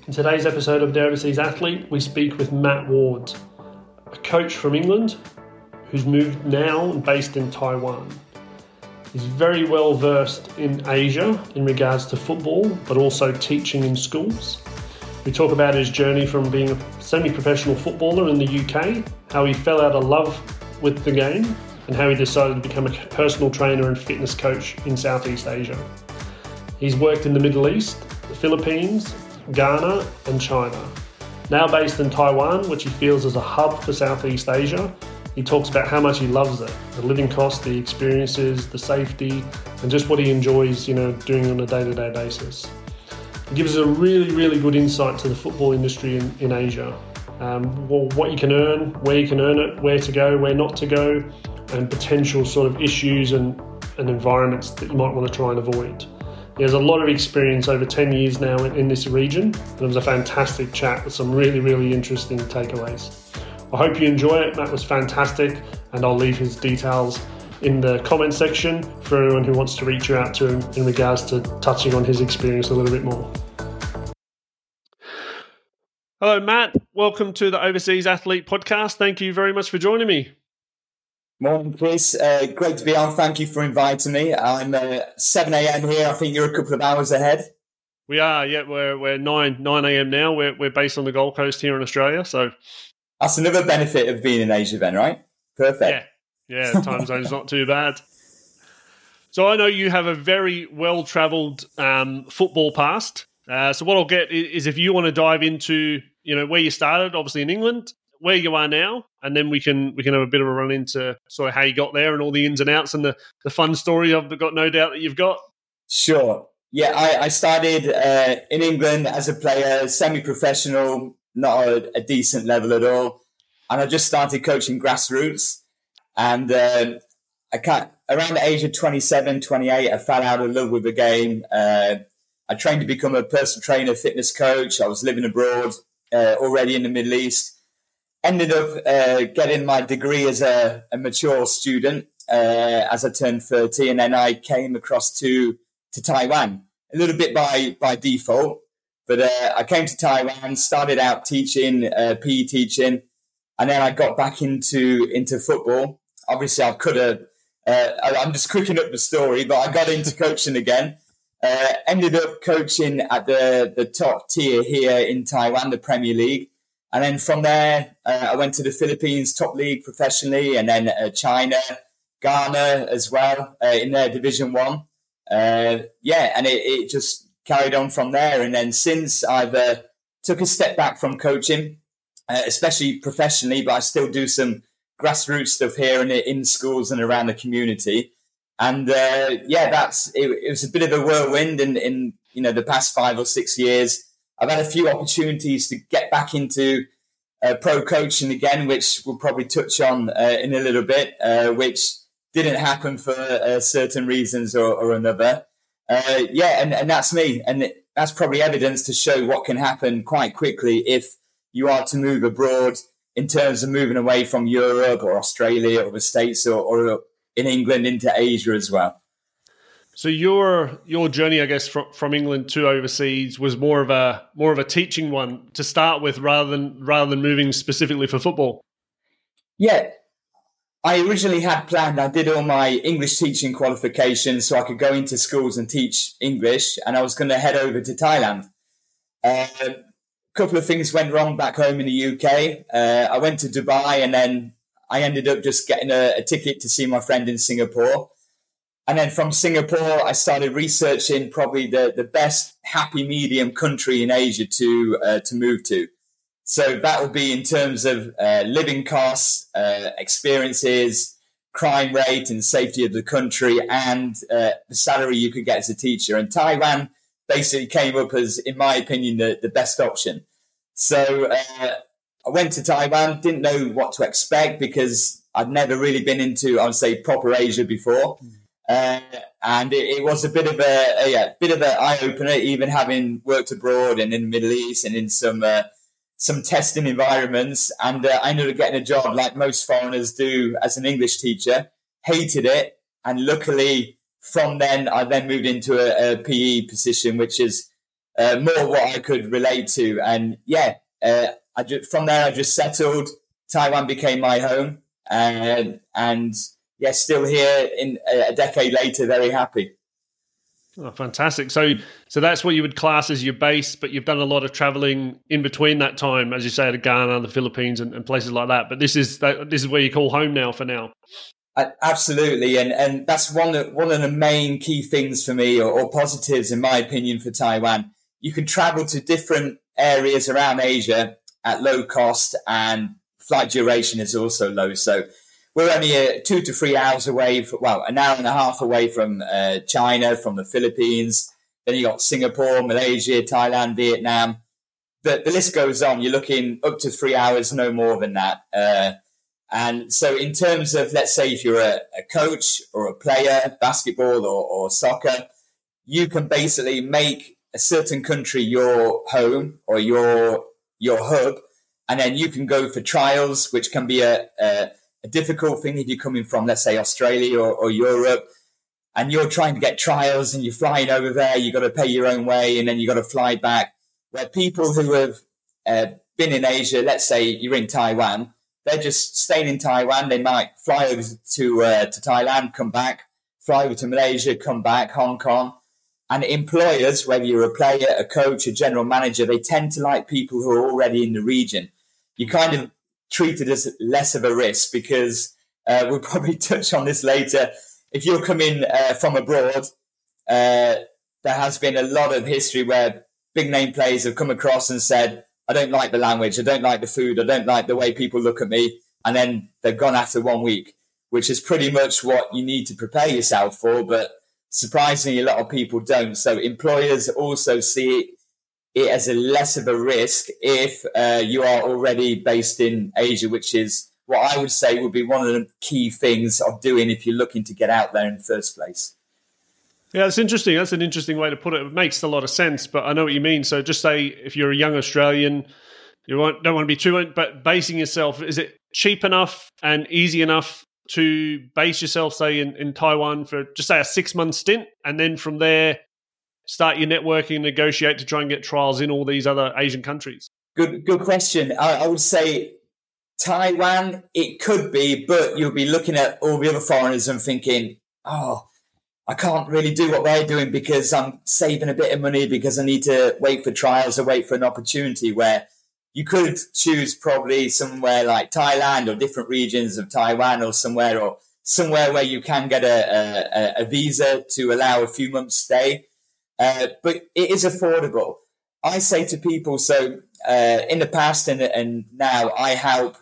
In today's episode of The Overseas Athlete, we speak with Matt Ward, a coach from England who's moved now and based in Taiwan. He's very well versed in Asia in regards to football, but also teaching in schools. We talk about his journey from being a semi-professional footballer in the UK, how he fell out of love with the game, and how he decided to become a personal trainer and fitness coach in Southeast Asia. He's worked in the Middle East, the Philippines, Ghana and China. Now based in Taiwan, which he feels is a hub for Southeast Asia, he talks about how much he loves it, the living cost, the experiences, the safety, and just what he enjoys, doing on a day-to-day basis. He gives us a really, really good insight to the football industry in Asia. What you can earn, where you can earn it, where to go, where not to go, and potential sort of issues and environments that you might want to try and avoid. He has a lot of experience over 10 years now in this region, and it was a fantastic chat with some really, really interesting takeaways. I hope you enjoy it. Matt was fantastic, and I'll leave his details in the comment section for anyone who wants to reach out to him in regards to touching on his experience a little bit more. Hello, Matt. Welcome to the Overseas Athlete Podcast. Thank you very much for joining me. Morning, Chris. Great to be on. Thank you for inviting me. I'm 7 a.m. here. I think you're a couple of hours ahead. We are, yeah. We're 9 a.m. now. We're based on the Gold Coast here in Australia. So that's another benefit of being in Asia then, right? Perfect. Yeah, time zone's not too bad. So I know you have a very well-travelled football past. So what I'll get is if you want to dive into, where you started, obviously in England, where you are now, and then we can have a bit of a run into sort of how you got there and all the ins and outs and the fun story I've got no doubt that you've got. Sure. Yeah, I started in England as a player, semi-professional, not a decent level at all. And I just started coaching grassroots. And around the age of 27, 28, I fell out of love with the game. I trained to become a personal trainer, fitness coach. I was living abroad already in the Middle East. Ended up getting my degree as a mature student as I turned 30, and then I came across to Taiwan, a little bit by default. But I came to Taiwan, started out teaching, PE teaching, and then I got back into football. Obviously, I could have, I'm just cooking up the story, but I got into coaching again. Ended up coaching at the top tier here in Taiwan, the Premier League. And then from there, I went to the Philippines, top league professionally, and then China, Ghana as well in their Division 1. And it just carried on from there. And then since I've took a step back from coaching, especially professionally, but I still do some grassroots stuff here in schools and around the community. And it was a bit of a whirlwind in the past 5 or 6 years. I've had a few opportunities to get back into pro coaching again, which we'll probably touch on in a little bit, which didn't happen for certain reasons or another. And that's me. And that's probably evidence to show what can happen quite quickly if you are to move abroad in terms of moving away from Europe or Australia or the States or in England into Asia as well. So your journey, I guess, from England to overseas was more of a teaching one to start with, rather than moving specifically for football. Yeah, I originally had planned. I did all my English teaching qualifications so I could go into schools and teach English, and I was going to head over to Thailand. A couple of things went wrong back home in the UK. I went to Dubai, and then I ended up just getting a ticket to see my friend in Singapore. And then from Singapore, I started researching probably the best happy medium country in Asia to move to. So that would be in terms of living costs, experiences, crime rate and safety of the country, and the salary you could get as a teacher. And Taiwan basically came up as, in my opinion, the best option. So I went to Taiwan, didn't know what to expect because I'd never really been into, I would say, proper Asia before. And it was a bit of an eye opener, even having worked abroad and in the Middle East and in some testing environments. And I ended up getting a job like most foreigners do as an English teacher. Hated it, and luckily from then I moved into a PE position, which has more what I could relate to. And from there I just settled. Taiwan became my home, and still here in a decade later, very happy. Oh, fantastic. So that's what you would class as your base, but you've done a lot of traveling in between that time, as you say, to Ghana, the Philippines, and places like that. But this is where you call home now for now. Absolutely, and that's one of the main key things for me, or positives in my opinion, for Taiwan. You can travel to different areas around Asia at low cost, and flight duration is also low. So we're only 2 to 3 hours away, an hour and a half away from China, from the Philippines. Then you got Singapore, Malaysia, Thailand, Vietnam. The list goes on. You're looking up to 3 hours, no more than that. And so in terms of, let's say, if you're a coach or a player, basketball or soccer, you can basically make a certain country your home or your hub, and then you can go for trials, which can be a difficult thing if you're coming from, let's say, Australia or Europe, and you're trying to get trials and you're flying over there, you've got to pay your own way, and then you've got to fly back. Where people who have been in Asia, let's say you're in Taiwan, they're just staying in Taiwan. They might fly over to Thailand, come back, fly over to Malaysia, come back, Hong Kong. And employers, whether you're a player, a coach, a general manager, they tend to like people who are already in the region. You kind of treat it as less of a risk because we'll probably touch on this later. If you're coming from abroad, there has been a lot of history where big name players have come across and said, I don't like the language, I don't like the food, I don't like the way people look at me. And then they've gone after 1 week, which is pretty much what you need to prepare yourself for. But surprisingly, a lot of people don't. So employers also see it as a less of a risk if you are already based in Asia, which is what I would say would be one of the key things of doing if you're looking to get out there in the first place. Yeah, that's interesting. That's an interesting way to put it. It makes a lot of sense, but I know what you mean. So just say if you're a young Australian, you don't want to be too, but basing yourself, is it cheap enough and easy enough to base yourself, say, in Taiwan for just say a 6-month stint, and then from there start your networking and negotiate to try and get trials in all these other Asian countries? Good question. I would say Taiwan, it could be, but you'll be looking at all the other foreigners and thinking, I can't really do what they're doing because I'm saving a bit of money because I need to wait for trials or wait for an opportunity, where you could choose probably somewhere like Thailand or different regions of Taiwan, or somewhere where you can get a visa to allow a few months stay. But it is affordable. I say to people, so in the past and now I help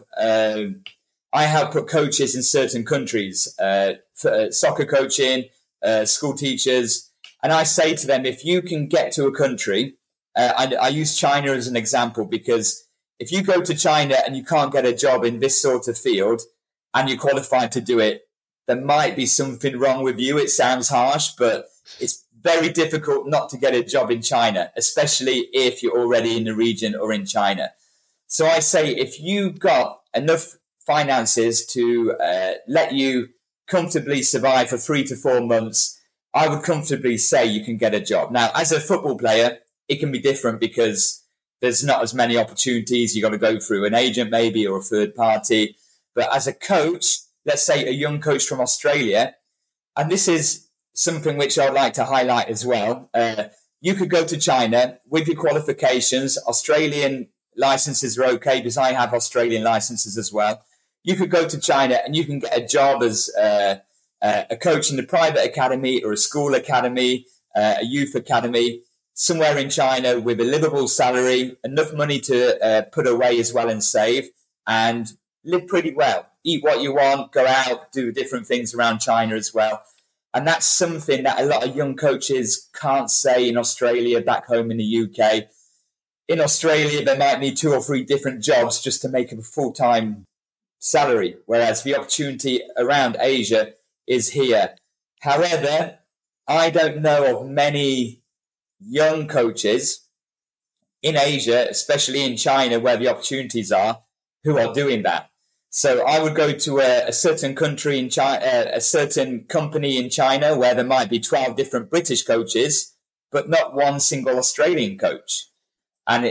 put coaches in certain countries, for soccer coaching, school teachers. And I say to them, if you can get to a country, I use China as an example, because if you go to China and you can't get a job in this sort of field and you're qualified to do it, there might be something wrong with you. It sounds harsh, but it's very difficult not to get a job in China, especially if you're already in the region or in China. So I say, if you got enough finances to let you comfortably survive for 3 to 4 months, I would comfortably say you can get a job. Now, as a football player, it can be different because there's not as many opportunities. You got to go through an agent maybe, or a third party. But as a coach, let's say a young coach from Australia, and this is something which I'd like to highlight as well. You could go to China with your qualifications. Australian licenses are okay because I have Australian licenses as well. You could go to China and you can get a job as a coach in a private academy or a school academy, a youth academy, somewhere in China with a livable salary, enough money to put away as well and save, and live pretty well. Eat what you want, go out, do different things around China as well. And that's something that a lot of young coaches can't say in Australia, back home in the UK. In Australia, they might need 2 or 3 different jobs just to make a full-time salary, whereas the opportunity around Asia is here. However, I don't know of many young coaches in Asia, especially in China, where the opportunities are, who are doing that. So I would go to a certain country in China, a certain company in China, where there might be 12 different British coaches, but not one single Australian coach. And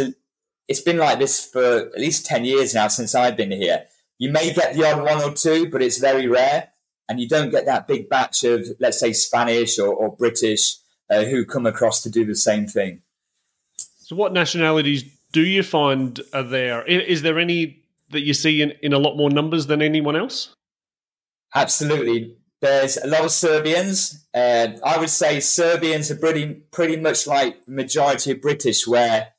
it's been like this for at least 10 years now since I've been here. You may get the odd one or two, but it's very rare. And you don't get that big batch of, let's say, Spanish or British who come across to do the same thing. So what nationalities do you find are there? Is there any that you see in a lot more numbers than anyone else? Absolutely. There's a lot of Serbians. I would say Serbians are pretty much like the majority of British, where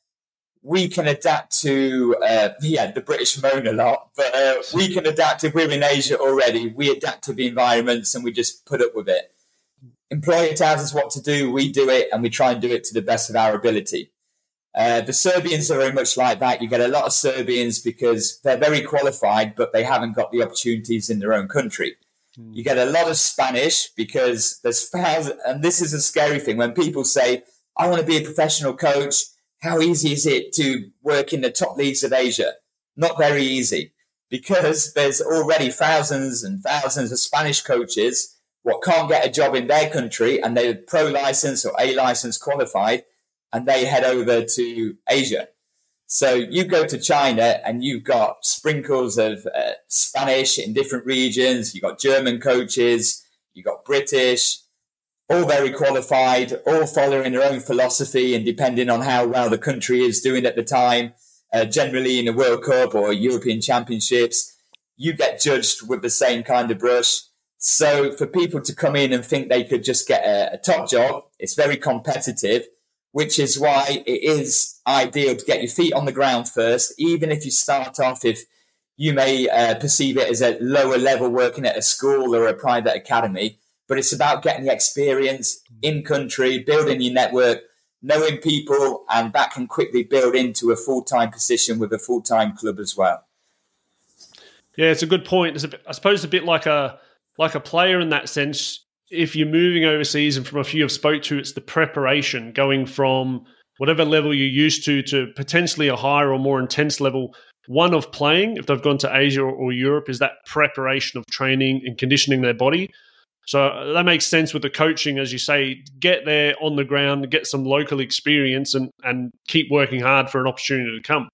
we can adapt to, the British moan a lot, but we can adapt if we're in Asia already. We adapt to the environments and we just put up with it. Employer tells us what to do, we do it, and we try and do it to the best of our ability. The Serbians are very much like that. You get a lot of Serbians because they're very qualified, but they haven't got the opportunities in their own country. You get a lot of Spanish because there's thousands, and this is a scary thing. When people say, I want to be a professional coach, how easy is it to work in the top leagues of Asia? Not very easy, because there's already thousands and thousands of Spanish coaches what can't get a job in their country, and they're pro license or A license qualified, and they head over to Asia. So you go to China and you've got sprinkles of Spanish in different regions. You've got German coaches, you've got British, all very qualified, all following their own philosophy and depending on how well the country is doing at the time. Generally in the World Cup or European Championships, you get judged with the same kind of brush. So for people to come in and think they could just get a top job, it's very competitive, which is why it is ideal to get your feet on the ground first, even if you start off, if you may perceive it as a lower level working at a school or a private academy. But it's about getting the experience in country, building your network, knowing people, and that can quickly build into a full-time position with a full-time club as well. Yeah, it's a good point. I suppose it's a bit like a player in that sense. If you're moving overseas, and from a few I've spoke to, it's the preparation, going from whatever level you're used to potentially a higher or more intense level. One of playing, if they've gone to Asia or Europe, is that preparation of training and conditioning their body. So that makes sense with the coaching, as you say, get there on the ground, get some local experience and keep working hard for an opportunity to come.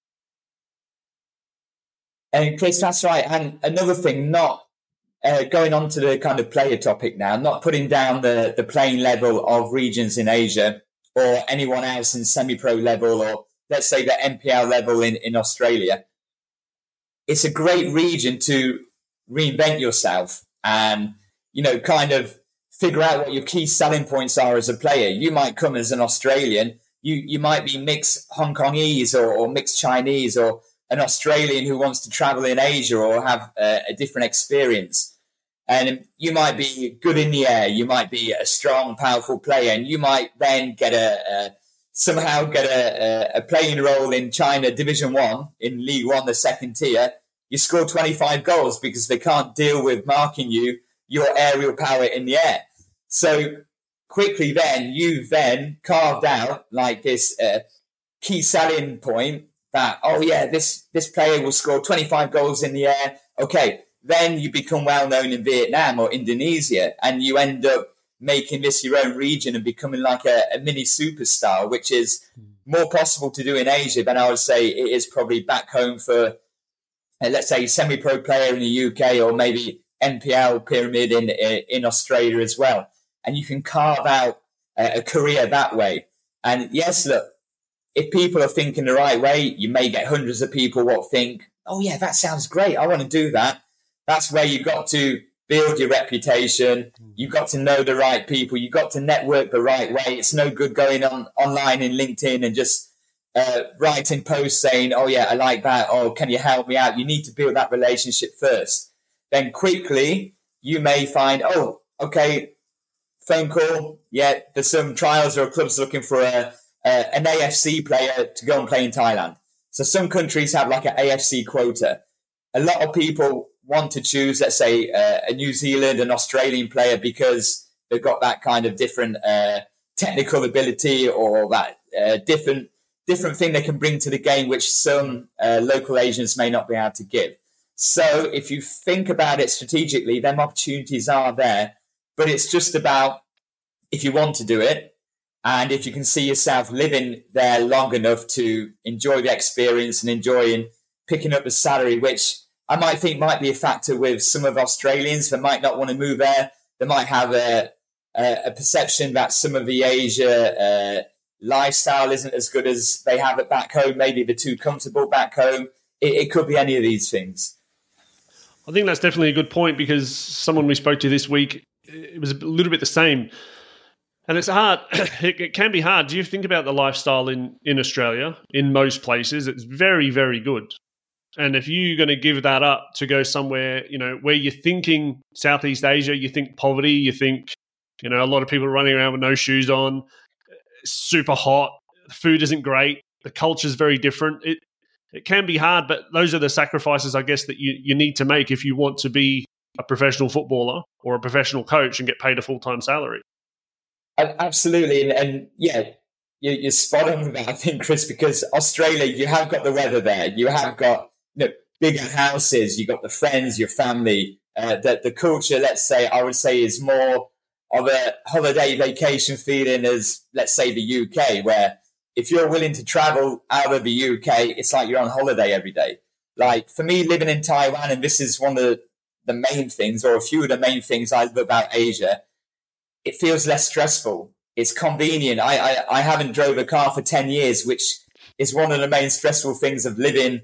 And Chris, that's right. And another thing, not going on to the kind of player topic now, not putting down the playing level of regions in Asia or anyone else in semi-pro level or let's say the NPL level in Australia. It's a great region to reinvent yourself and, kind of figure out what your key selling points are as a player. You might come as an Australian, you might be mixed Hong Kongese or mixed Chinese or an Australian who wants to travel in Asia or have a different experience. And you might be good in the air, you might be a strong, powerful player, and you might then get somehow get a playing role in China Division 1, in League 1, the second tier. You score 25 goals because they can't deal with marking your aerial power in the air. So quickly then, you've then carved out like this key selling point that, this player will score 25 goals in the air. Okay, then you become well known in Vietnam or Indonesia, and you end up making this your own region and becoming like a mini superstar, which is more possible to do in Asia than I would say it is probably back home for, let's say, semi-pro player in the UK or maybe NPL pyramid in Australia as well. And you can carve out a career that way. And yes, look, if people are thinking the right way, you may get hundreds of people what think, oh yeah, that sounds great, I want to do that. That's where you've got to build your reputation. You've got to know the right people. You've got to network the right way. It's no good going online in LinkedIn and just writing posts saying, oh yeah, I like that. Oh, can you help me out? You need to build that relationship first. Then quickly you may find, oh, okay, phone call. Yeah, there's some trials or clubs looking for an AFC player to go and play in Thailand. So some countries have like an AFC quota. A lot of people want to choose, let's say, a New Zealand, an Australian player because they've got that kind of different technical ability or that different thing they can bring to the game, which some local agents may not be able to give. So if you think about it strategically, them opportunities are there, but it's just about if you want to do it And if you can see yourself living there long enough to enjoy the experience and enjoying picking up the salary, which I might think might be a factor with some of Australians that might not want to move there. They might have a perception that some of the Asia lifestyle isn't as good as they have it back home. Maybe they're too comfortable back home. It could be any of these things. I think that's definitely a good point, because someone we spoke to this week, it was a little bit the same. And it's hard. It can be hard. Do you think about the lifestyle in Australia, in most places? It's very, very good. And if you're going to give that up to go somewhere, where you're thinking Southeast Asia, you think poverty, you think, a lot of people running around with no shoes on, super hot, the food isn't great, the culture's very different. It can be hard, but those are the sacrifices, I guess, that you need to make if you want to be a professional footballer or a professional coach and get paid a full-time salary. Absolutely. And yeah, you're spot on with that, I think, Chris, because Australia, you have got the weather there. You have got bigger houses. You've got the friends, your family. The culture, let's say, I would say is more of a holiday vacation feeling as, let's say, the UK, where if you're willing to travel out of the UK, it's like you're on holiday every day. Like for me, living in Taiwan, and this is one of the main things, or a few of the main things I love about Asia, it feels less stressful. It's convenient. I haven't drove a car for 10 years, which is one of the main stressful things of living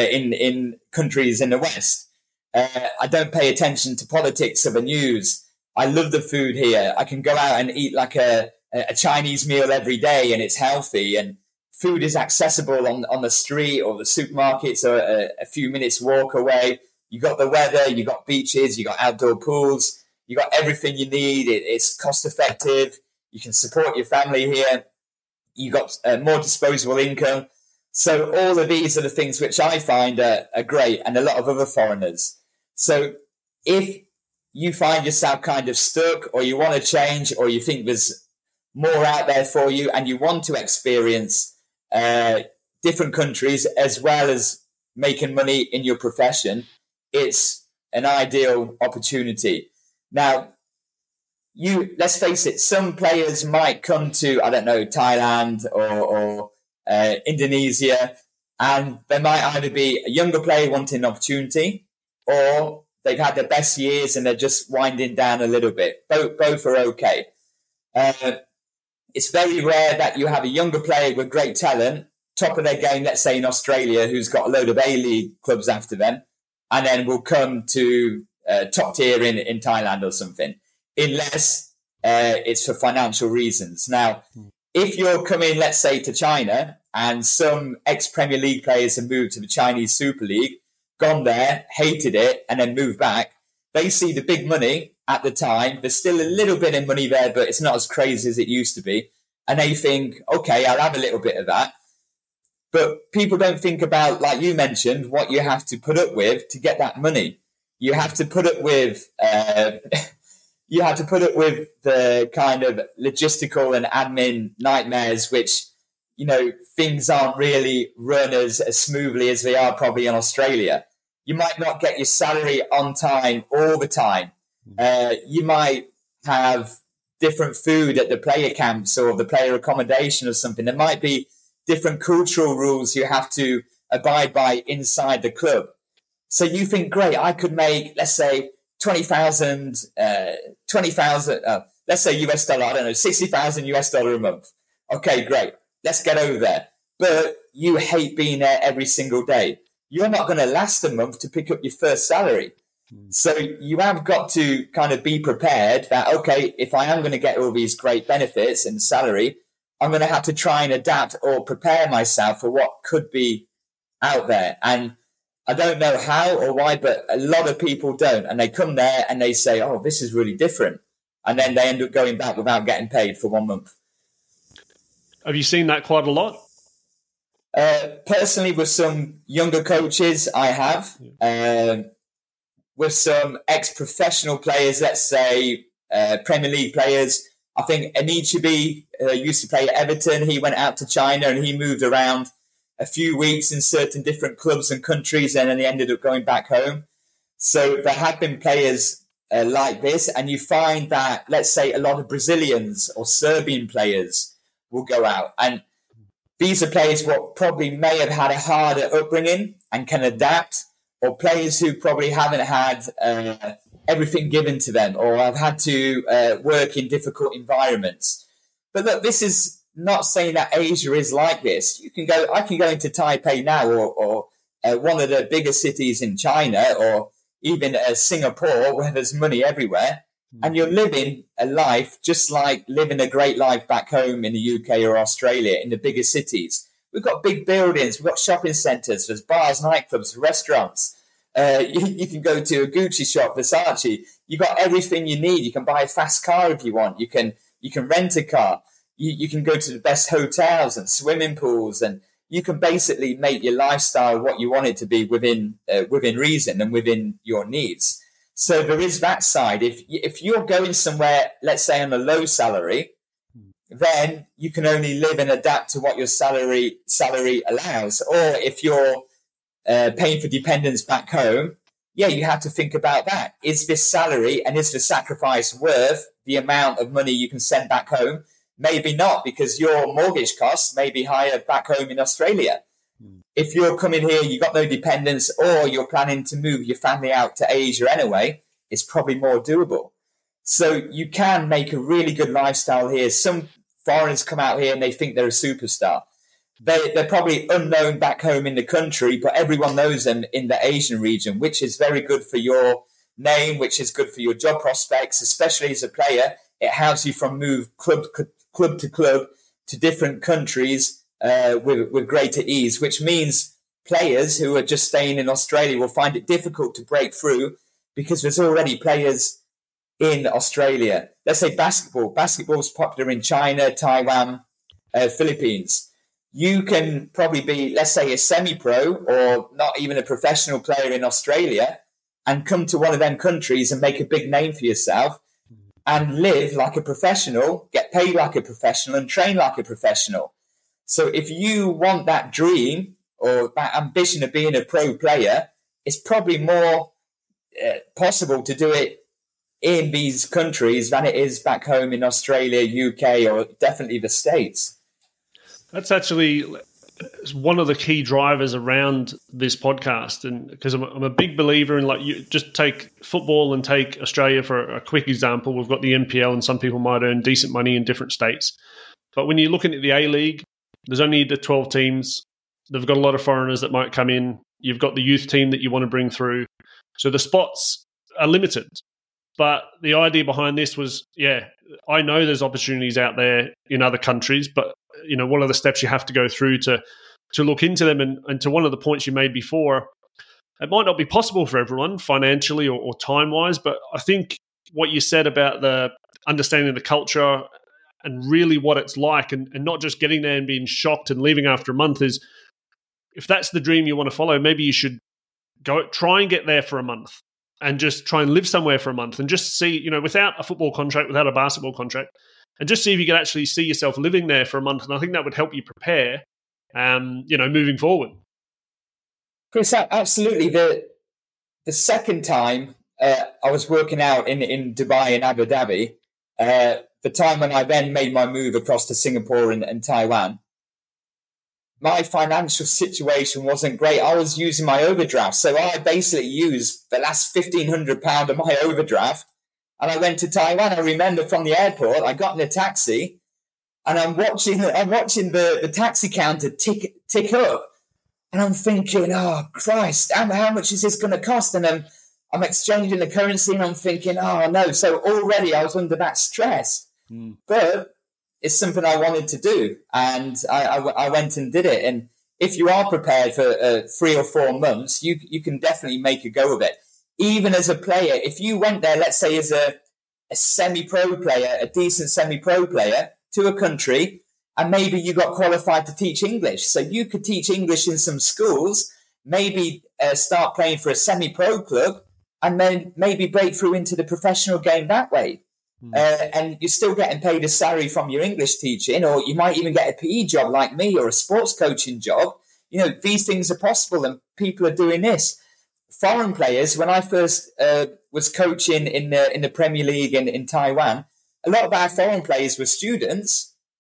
in countries in the West. I don't pay attention to politics or the news. I love the food here. I can go out and eat like a Chinese meal every day, and it's healthy, and food is accessible on the street, or the supermarkets are a few minutes walk away. You got the weather, you got beaches, you got outdoor pools. You got everything you need. It's cost effective. You can support your family here. You got more disposable income. So all of these are the things which I find are great, and a lot of other foreigners. So if you find yourself kind of stuck, or you want to change, or you think there's more out there for you, and you want to experience different countries as well as making money in your profession, it's an ideal opportunity. Now, let's face it, some players might come to, I don't know, Thailand or Indonesia, and they might either be a younger player wanting an opportunity, or they've had their best years and they're just winding down a little bit. Both are okay. It's very rare that you have a younger player with great talent, top of their game, let's say in Australia, who's got a load of A-League clubs after them, and then will come to top tier in Thailand or something, unless it's for financial reasons. Now, if you're coming, let's say, to China, and some ex-Premier League players have moved to the Chinese Super League, gone there, hated it, and then moved back, they see the big money at the time. There's still a little bit of money there, but it's not as crazy as it used to be. And they think, okay, I'll have a little bit of that. But people don't think about, like you mentioned, what you have to put up with to get that money. You have to put up with the kind of logistical and admin nightmares, which, things aren't really run as smoothly as they are probably in Australia. You might not get your salary on time all the time. You might have different food at the player camps or the player accommodation or something. There might be different cultural rules you have to abide by inside the club. So you think, great, I could make, let's say, 20,000, let's say US dollar, I don't know, 60,000 US dollar a month. Okay, great. Let's get over there. But you hate being there every single day. You're not going to last a month to pick up your first salary. So you have got to kind of be prepared that, okay, if I am going to get all these great benefits and salary, I'm going to have to try and adapt or prepare myself for what could be out there. And I don't know how or why, but a lot of people don't. And they come there and they say, oh, this is really different. And then they end up going back without getting paid for 1 month. Have you seen that quite a lot? Personally, with some younger coaches, I have. With some ex-professional players, let's say Premier League players, I think Anichebe used to play at Everton. He went out to China and he moved around a few weeks in certain different clubs and countries, and then he ended up going back home. So there have been players like this, and you find that, let's say, a lot of Brazilians or Serbian players will go out. And these are players what probably may have had a harder upbringing and can adapt, or players who probably haven't had everything given to them, or have had to work in difficult environments. But look, this is not saying that Asia is like this. I can go into Taipei now, or one of the bigger cities in China, or even Singapore, where there's money everywhere, and you're living a life just like living a great life back home in the UK or Australia in the bigger cities. We've got big buildings, we've got shopping centres, there's bars, nightclubs, restaurants. You can go to a Gucci shop, Versace. You've got everything you need. You can buy a fast car if you want. You can rent a car. You can go to the best hotels and swimming pools, and you can basically make your lifestyle what you want it to be within reason and within your needs. So there is that side. If you're going somewhere, let's say on a low salary, then you can only live and adapt to what your salary allows. Or if you're paying for dependents back home, you have to think about that. Is this salary and is the sacrifice worth the amount of money you can send back home? Maybe not, because your mortgage costs may be higher back home in Australia. If you're coming here, you've got no dependents, or you're planning to move your family out to Asia anyway, it's probably more doable. So you can make a really good lifestyle here. Some foreigners come out here and they think they're a superstar. They're probably unknown back home in the country, but everyone knows them in the Asian region, which is very good for your name, which is good for your job prospects, especially as a player. It helps you from move club to club to different countries with greater ease, which means players who are just staying in Australia will find it difficult to break through because there's already players in Australia. Let's say basketball. Basketball is popular in China, Taiwan, Philippines. You can probably be, let's say, a semi-pro or not even a professional player in Australia and come to one of them countries and make a big name for yourself and live like a professional, get paid like a professional and train like a professional. So if you want that dream or that ambition of being a pro player, it's probably more possible to do it in these countries than it is back home in Australia, UK, or definitely the States. That's actually one of the key drivers around this podcast, and because I'm a big believer in, like, you just take football and take Australia for a quick example. We've got the NPL, and some people might earn decent money in different states. But when you're looking at the A-League, there's only the 12 teams. They've got a lot of foreigners that might come in. You've got the youth team that you want to bring through. So the spots are limited. But the idea behind this was, I know there's opportunities out there in other countries, but what are the steps you have to go through to look into them? And to one of the points you made before, it might not be possible for everyone financially or time-wise, but I think what you said about the understanding the culture and really what it's like, and not just getting there and being shocked and leaving after a month, is, if that's the dream you want to follow, maybe you should try and get there for a month and just try and live somewhere for a month and just see, without a football contract, without a basketball contract, and just see if you can actually see yourself living there for a month. And I think that would help you prepare, moving forward. Chris, absolutely. The second time I was working out in Dubai and Abu Dhabi, the time when I then made my move across to Singapore and Taiwan, my financial situation wasn't great. I was using my overdraft. So I basically used the last £1,500 of my overdraft. And I went to Taiwan. I remember from the airport, I got in a taxi and I'm watching the taxi counter tick up. And I'm thinking, oh, Christ, how much is this going to cost? And I'm exchanging the currency and I'm thinking, oh, no. So already I was under that stress. But it's something I wanted to do. And I went and did it. And if you are prepared for 3 or 4 months, you can definitely make a go of it. Even as a player, if you went there, let's say as a semi-pro player, a decent semi-pro player to a country, and maybe you got qualified to teach English. So you could teach English in some schools, maybe start playing for a semi-pro club, and then maybe break through into the professional game that way. And you're still getting paid a salary from your English teaching, or you might even get a PE job like me, or a sports coaching job. These things are possible, and people are doing this. Foreign players, when I first was coaching in the Premier League in Taiwan, a lot of our foreign players were students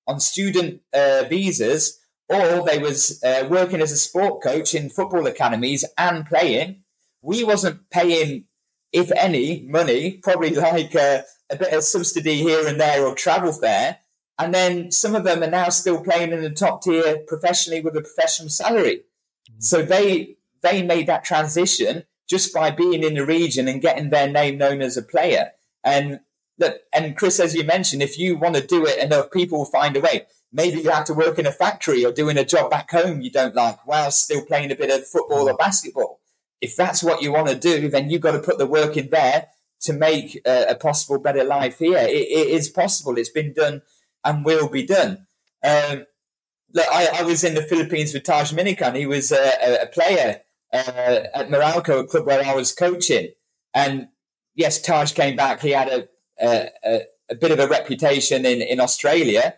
on student visas, or they was working as a sport coach in football academies and playing. We wasn't paying, if any, money, probably like a bit of subsidy here and there or travel fare. And then some of them are now still playing in the top tier professionally with a professional salary. So they made that transition just by being in the region and getting their name known as a player. And look, and Chris, as you mentioned, if you want to do it, enough people will find a way. Maybe you have to work in a factory or doing a job back home you don't like while still playing a bit of football or basketball. If that's what you want to do, then you've got to put the work in there to make a possible better life here. It is possible. It's been done and will be done. Look, I was in the Philippines with Taj Minikan. He was a player at Meralco, a club where I was coaching. And yes, Taj came back. He had a bit of a reputation in Australia.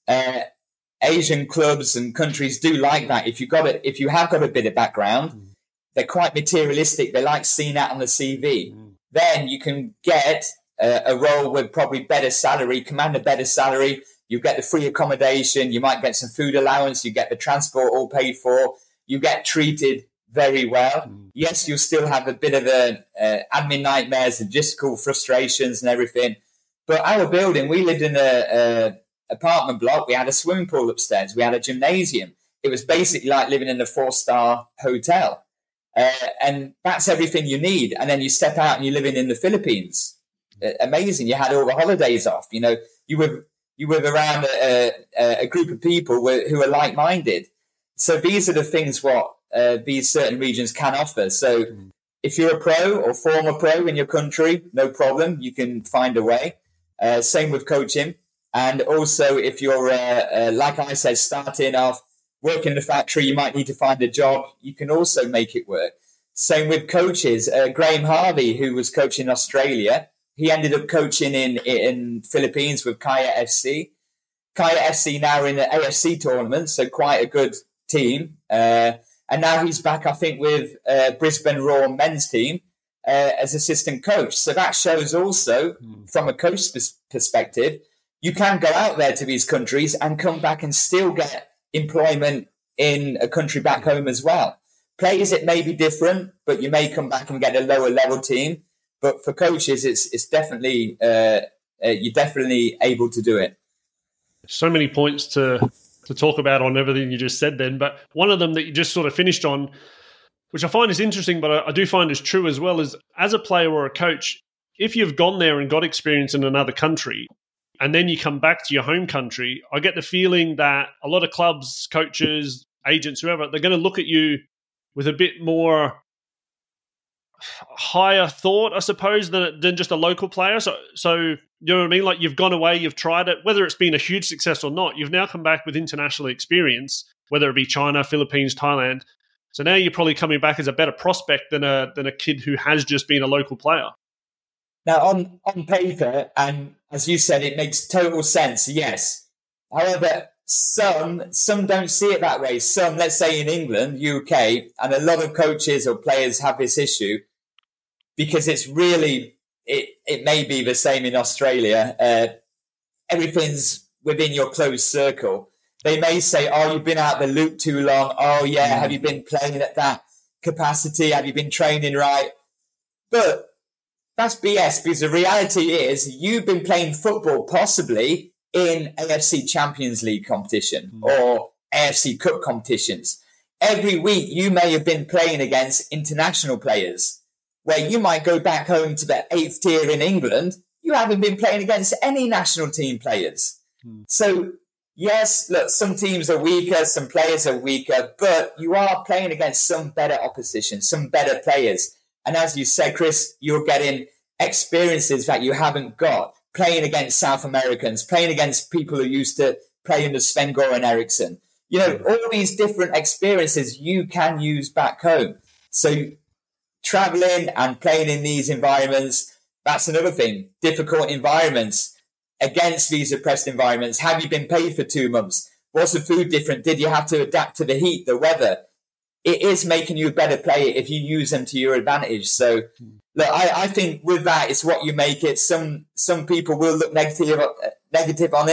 Asian clubs and countries do like that. If you have got a bit of background, they're quite materialistic. They like seeing that on the CV. Then you can get a role with probably better salary, command a better salary. You get the free accommodation. You might get some food allowance. You get the transport all paid for. You get treated very well. Yes, you'll still have a bit of admin nightmares, logistical frustrations and everything. But our building, we lived in a apartment block. We had a swimming pool upstairs. We had a gymnasium. It was basically like living in a 4-star hotel. And that's everything you need. And then you step out and you're living in the Philippines. Amazing. You had all the holidays off. You know, you were around a group of people who are like-minded. So these are the things what these certain regions can offer. So if you're a pro or former pro in your country, no problem. You can find a way. Same with coaching. And also if you're, like I said, starting off, work in the factory, you might need to find a job. You can also make it work. Same with coaches. Graham Harvey, who was coaching Australia, he ended up coaching in Philippines with Kaya FC. Kaya FC now in the AFC tournament, so quite a good team. And now he's back, I think, with Brisbane Roar men's team as assistant coach. So that shows also, from a coach perspective, you can go out there to these countries and come back and still get employment in a country back home as well. Players, it may be different, but you may come back and get a lower level team. But for coaches, it's definitely you're definitely able to do it. So many points to talk about on everything you just said then, but one of them that you just sort of finished on, which I find is interesting, but I do find is true as well, is as a player or a coach, if you've gone there and got experience in another country, and then you come back to your home country, I get the feeling that a lot of clubs, coaches, agents, whoever, they're going to look at you with a bit more higher thought, I suppose, than just a local player. So you know what I mean? Like, you've gone away, you've tried it, whether it's been a huge success or not, you've now come back with international experience, whether it be China, Philippines, Thailand. So now you're probably coming back as a better prospect than a kid who has just been a local player. Now, on paper, and as you said, it makes total sense, yes. However, some don't see it that way. Some, let's say in England, UK, and a lot of coaches or players have this issue because it's really, it may be the same in Australia. Everything's within your closed circle. They may say, oh, you've been out the loop too long. Oh, yeah, have you been playing at that capacity? Have you been training right? But that's BS, because the reality is you've been playing football possibly in AFC Champions League competition or AFC Cup competitions. Every week you may have been playing against international players, where you might go back home to the 8th tier in England. You haven't been playing against any national team players. So yes, look, some teams are weaker, some players are weaker, but you are playing against some better opposition, some better players. And as you said, Chris, you're getting experiences that you haven't got, playing against South Americans, playing against people who used to play under Sven-Goran Eriksson. You know, all these different experiences you can use back home. So traveling and playing in these environments, that's another thing. Difficult environments, against these oppressed environments. Have you been paid for 2 months? Was the food different? Did you have to adapt to the heat, the weather? It is making you a better player if you use them to your advantage. So, look, I think with that, it's what you make it. Some people will look negative on it,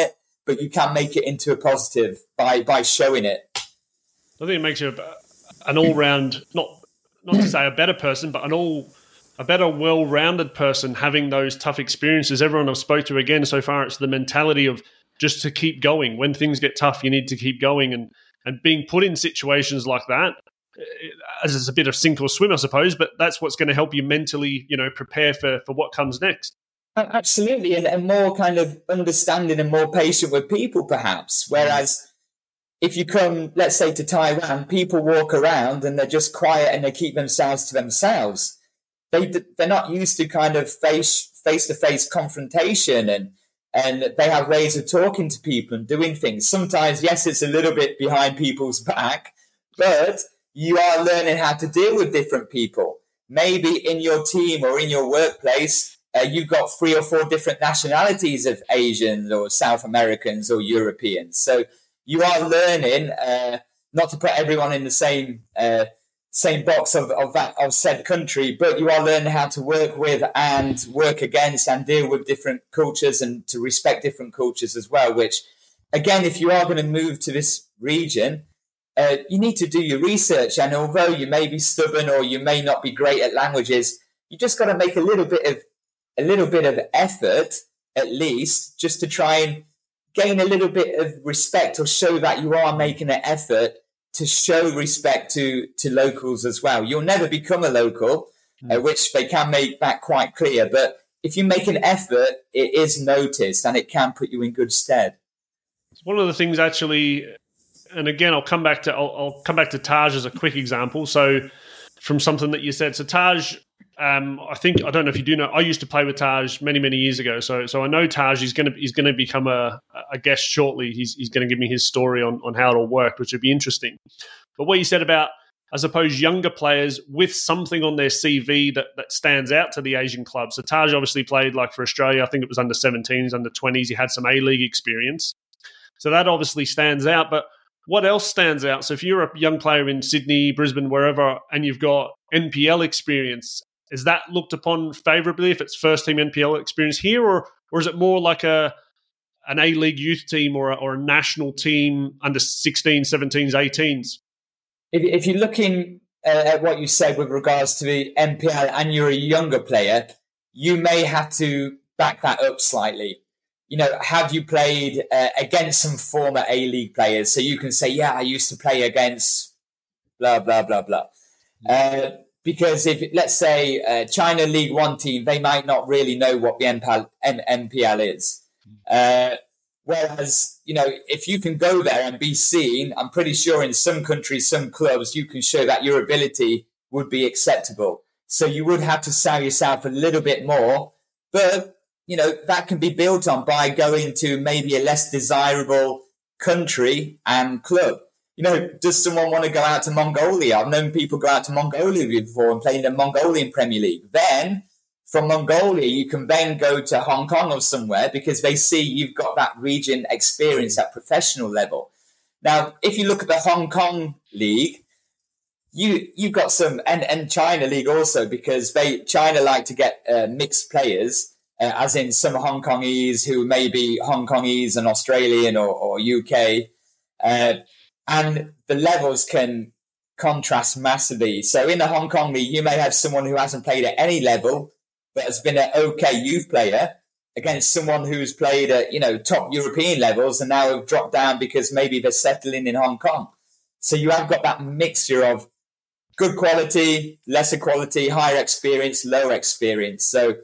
but you can make it into a positive by showing it. I think it makes you an all-round, not to say a better person, but a better, well-rounded person having those tough experiences. Everyone I've spoke to, again, so far, it's the mentality of just to keep going. When things get tough, you need to keep going. And being put in situations like that, as it's a bit of sink or swim, I suppose, but that's what's going to help you mentally, prepare for what comes next. Absolutely, and more kind of understanding and more patient with people, perhaps. Whereas if you come, let's say, to Taiwan, people walk around and they're just quiet and they keep themselves to themselves. They're not used to kind of face-to-face confrontation, and they have ways of talking to people and doing things. Sometimes, yes, it's a little bit behind people's back, but you are learning how to deal with different people. Maybe in your team or in your workplace, you've got 3 or 4 different nationalities of Asians or South Americans or Europeans. So you are learning not to put everyone in the same box of said country, but you are learning how to work with and work against and deal with different cultures and to respect different cultures as well, which, again, if you are going to move to this region, you need to do your research. And although you may be stubborn or you may not be great at languages, you just got to make a little bit of effort, at least, just to try and gain a little bit of respect or show that you are making an effort to show respect to locals as well. You'll never become a local, which they can make that quite clear. But if you make an effort, it is noticed and it can put you in good stead. One of the things actually, and again, I'll come back to Taj as a quick example. So from something that you said, so Taj, I don't know if you do know, I used to play with Taj many, many years ago. So I know Taj, he's going to become a guest shortly. He's going to give me his story on how it all worked, which would be interesting. But what you said about, I suppose, younger players with something on their CV that stands out to the Asian clubs. So Taj obviously played like for Australia. I think it was under 17s, under 20s. He had some A-League experience. So that obviously stands out. But what else stands out? So if you're a young player in Sydney, Brisbane, wherever, and you've got NPL experience, is that looked upon favourably if it's first-team NPL experience here, or is it more like an A-League youth team or a national team under 16s, 17s, 18s? If you're looking at what you said with regards to the NPL and you're a younger player, you may have to back that up slightly. Have you played against some former A-League players? So you can say, yeah, I used to play against blah, blah, blah, blah. Because if, let's say, China League One team, they might not really know what the NPL is. Whereas, if you can go there and be seen, I'm pretty sure in some countries, some clubs, you can show that your ability would be acceptable. So you would have to sell yourself a little bit more. But, that can be built on by going to maybe a less desirable country and club. Does someone want to go out to Mongolia? I've known people go out to Mongolia before and play in the Mongolian Premier League. Then, from Mongolia, you can then go to Hong Kong or somewhere because they see you've got that region experience at professional level. Now, if you look at the Hong Kong League, you've got some, and China League also, because China like to get mixed players, as in some Hong Kongese who may be Hong Kongese and Australian or UK. And the levels can contrast massively. So in the Hong Kong League, you may have someone who hasn't played at any level, but has been an okay youth player against someone who's played at, top European levels and now have dropped down because maybe they're settling in Hong Kong. So you have got that mixture of good quality, lesser quality, higher experience, lower experience. So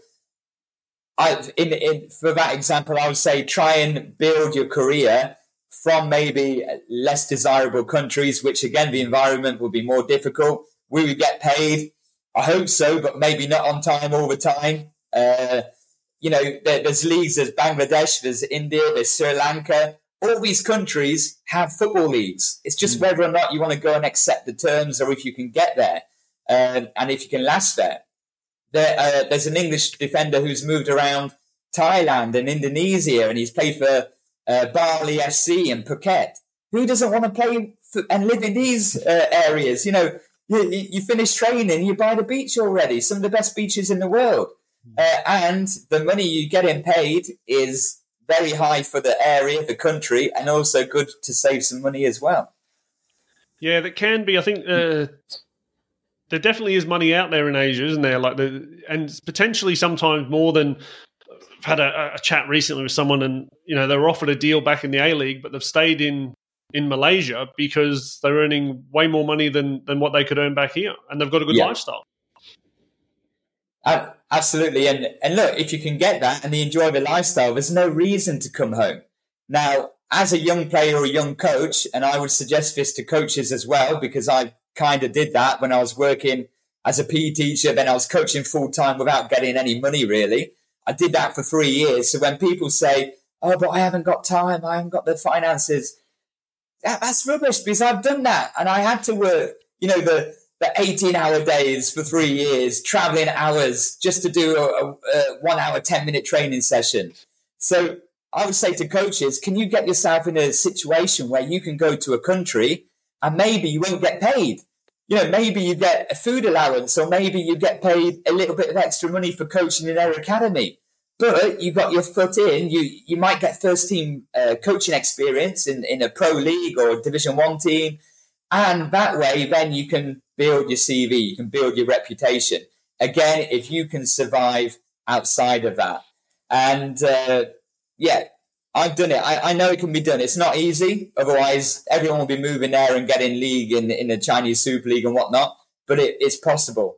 for that example, I would say try and build your career from maybe less desirable countries, which again, the environment will be more difficult. We would get paid, I hope so, but maybe not on time all the time. There's leagues, there's Bangladesh, there's India, there's Sri Lanka. All these countries have football leagues. It's just whether or not you want to go and accept the terms or if you can get there and if you can last there. There's an English defender who's moved around Thailand and Indonesia, and he's played for Bali FC and Phuket. Who doesn't want to play and live in these areas? You finish training, you're by the beach already, some of the best beaches in the world. And the money you get in paid is very high for the area, the country, and also good to save some money as well. Yeah, that can be. I think there definitely is money out there in Asia, isn't there? And potentially sometimes more than. I've had a chat recently with someone, and they were offered a deal back in the A-League, but they've stayed in Malaysia because they're earning way more money than what they could earn back here, and they've got a good lifestyle. Absolutely, and look, if you can get that and enjoy the lifestyle, there's no reason to come home. Now, as a young player or a young coach, and I would suggest this to coaches as well, because I kind of did that when I was working as a PE teacher, then I was coaching full-time without getting any money, really. I did that for 3 years. So when people say, oh, but I haven't got time, I haven't got the finances, that's rubbish, because I've done that. And I had to work, the 18-hour days for 3 years, traveling hours just to do a 1 hour, 10-minute training session. So I would say to coaches, can you get yourself in a situation where you can go to a country and maybe you won't get paid? Maybe you get a food allowance, or maybe you get paid a little bit of extra money for coaching in their academy. But you got your foot in. You might get first team coaching experience in a pro league or a Division 1 team. And that way, then you can build your CV, you can build your reputation. Again, if you can survive outside of that. And I've done it. I know it can be done. It's not easy. Otherwise, everyone will be moving there and getting league in the Chinese Super League and whatnot. But it's possible.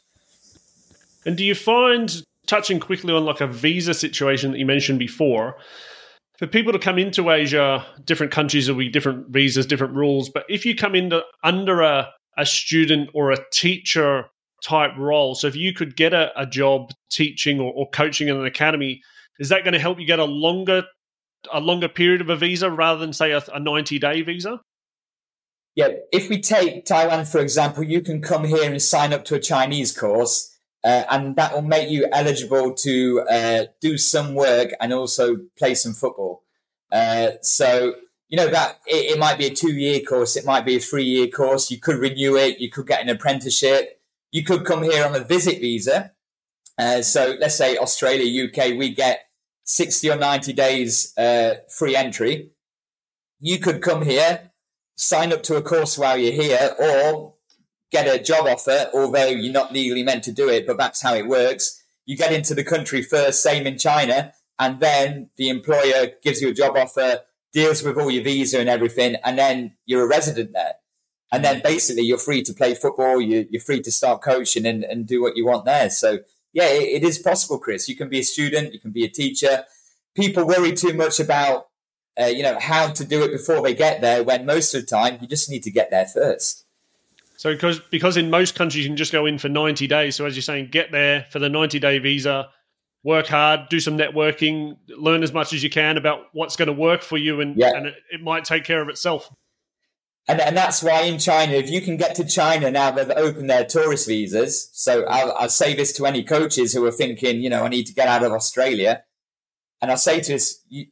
And do you find, touching quickly on like a visa situation that you mentioned before, for people to come into Asia, different countries will be different visas, different rules. But if you come under a student or a teacher type role, so if you could get a job teaching or coaching in an academy, is that going to help you get a longer period of a visa rather than, say, a 90-day visa? Yeah, if we take Taiwan, for example, you can come here and sign up to a Chinese course, and that will make you eligible to do some work and also play some football. So, that it might be a 2-year course, it might be a 3-year course. You could renew it, you could get an apprenticeship, you could come here on a visit visa. So let's say Australia, UK, we get 60 or 90 days free entry. You could come here, sign up to a course while you're here, or get a job offer, although you're not legally meant to do it, but that's how it works. You get into the country first, same in China, and then the employer gives you a job offer, deals with all your visa and everything, and then you're a resident there. And then basically you're free to play football, you're free to start coaching and do what you want there. So yeah, it is possible, Chris. You can be a student, you can be a teacher. People worry too much about, how to do it before they get there, when most of the time you just need to get there first. So because in most countries you can just go in for 90 days. So as you're saying, get there for the 90-day visa, work hard, do some networking, learn as much as you can about what's going to work for you, and it might take care of itself. And that's why in China, if you can get to China now, they've opened their tourist visas. So I'll say this to any coaches who are thinking, I need to get out of Australia. And I'll say to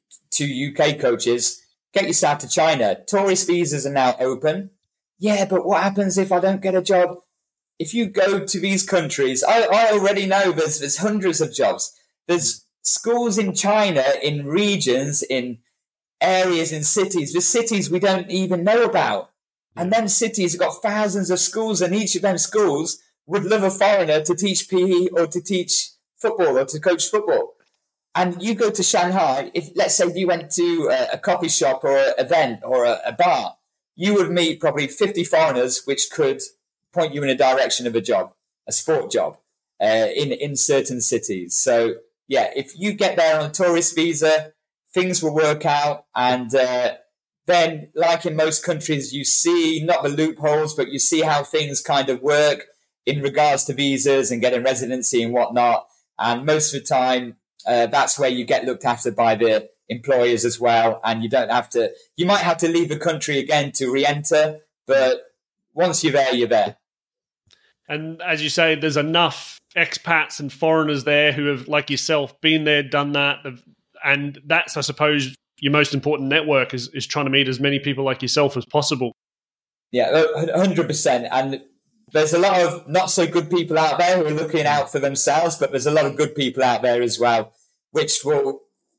UK coaches, get yourself to China. Tourist visas are now open. Yeah, but what happens if I don't get a job? If you go to these countries, I already know there's hundreds of jobs. There's schools in China, in regions, in areas, in cities. There's cities we don't even know about. And them cities have got thousands of schools, and each of them schools would love a foreigner to teach PE or to teach football or to coach football. And you go to Shanghai, if let's say you went to a coffee shop or an event or a bar, you would meet probably 50 foreigners which could point you in a direction of a job, a sport job, in certain cities. So, yeah, if you get there on a tourist visa, things will work out. And then, like in most countries, you see not the loopholes, but you see how things kind of work in regards to visas and getting residency and whatnot. And most of the time, that's where you get looked after by the employers as well. And you might have to leave the country again to re-enter, but once you're there, you're there. And as you say, there's enough expats and foreigners there who have, like yourself, been there, done that. And that's, I suppose, your most important network is trying to meet as many people like yourself as possible. Yeah, 100%. And there's a lot of not so good people out there who are looking out for themselves, but there's a lot of good people out there as well, which will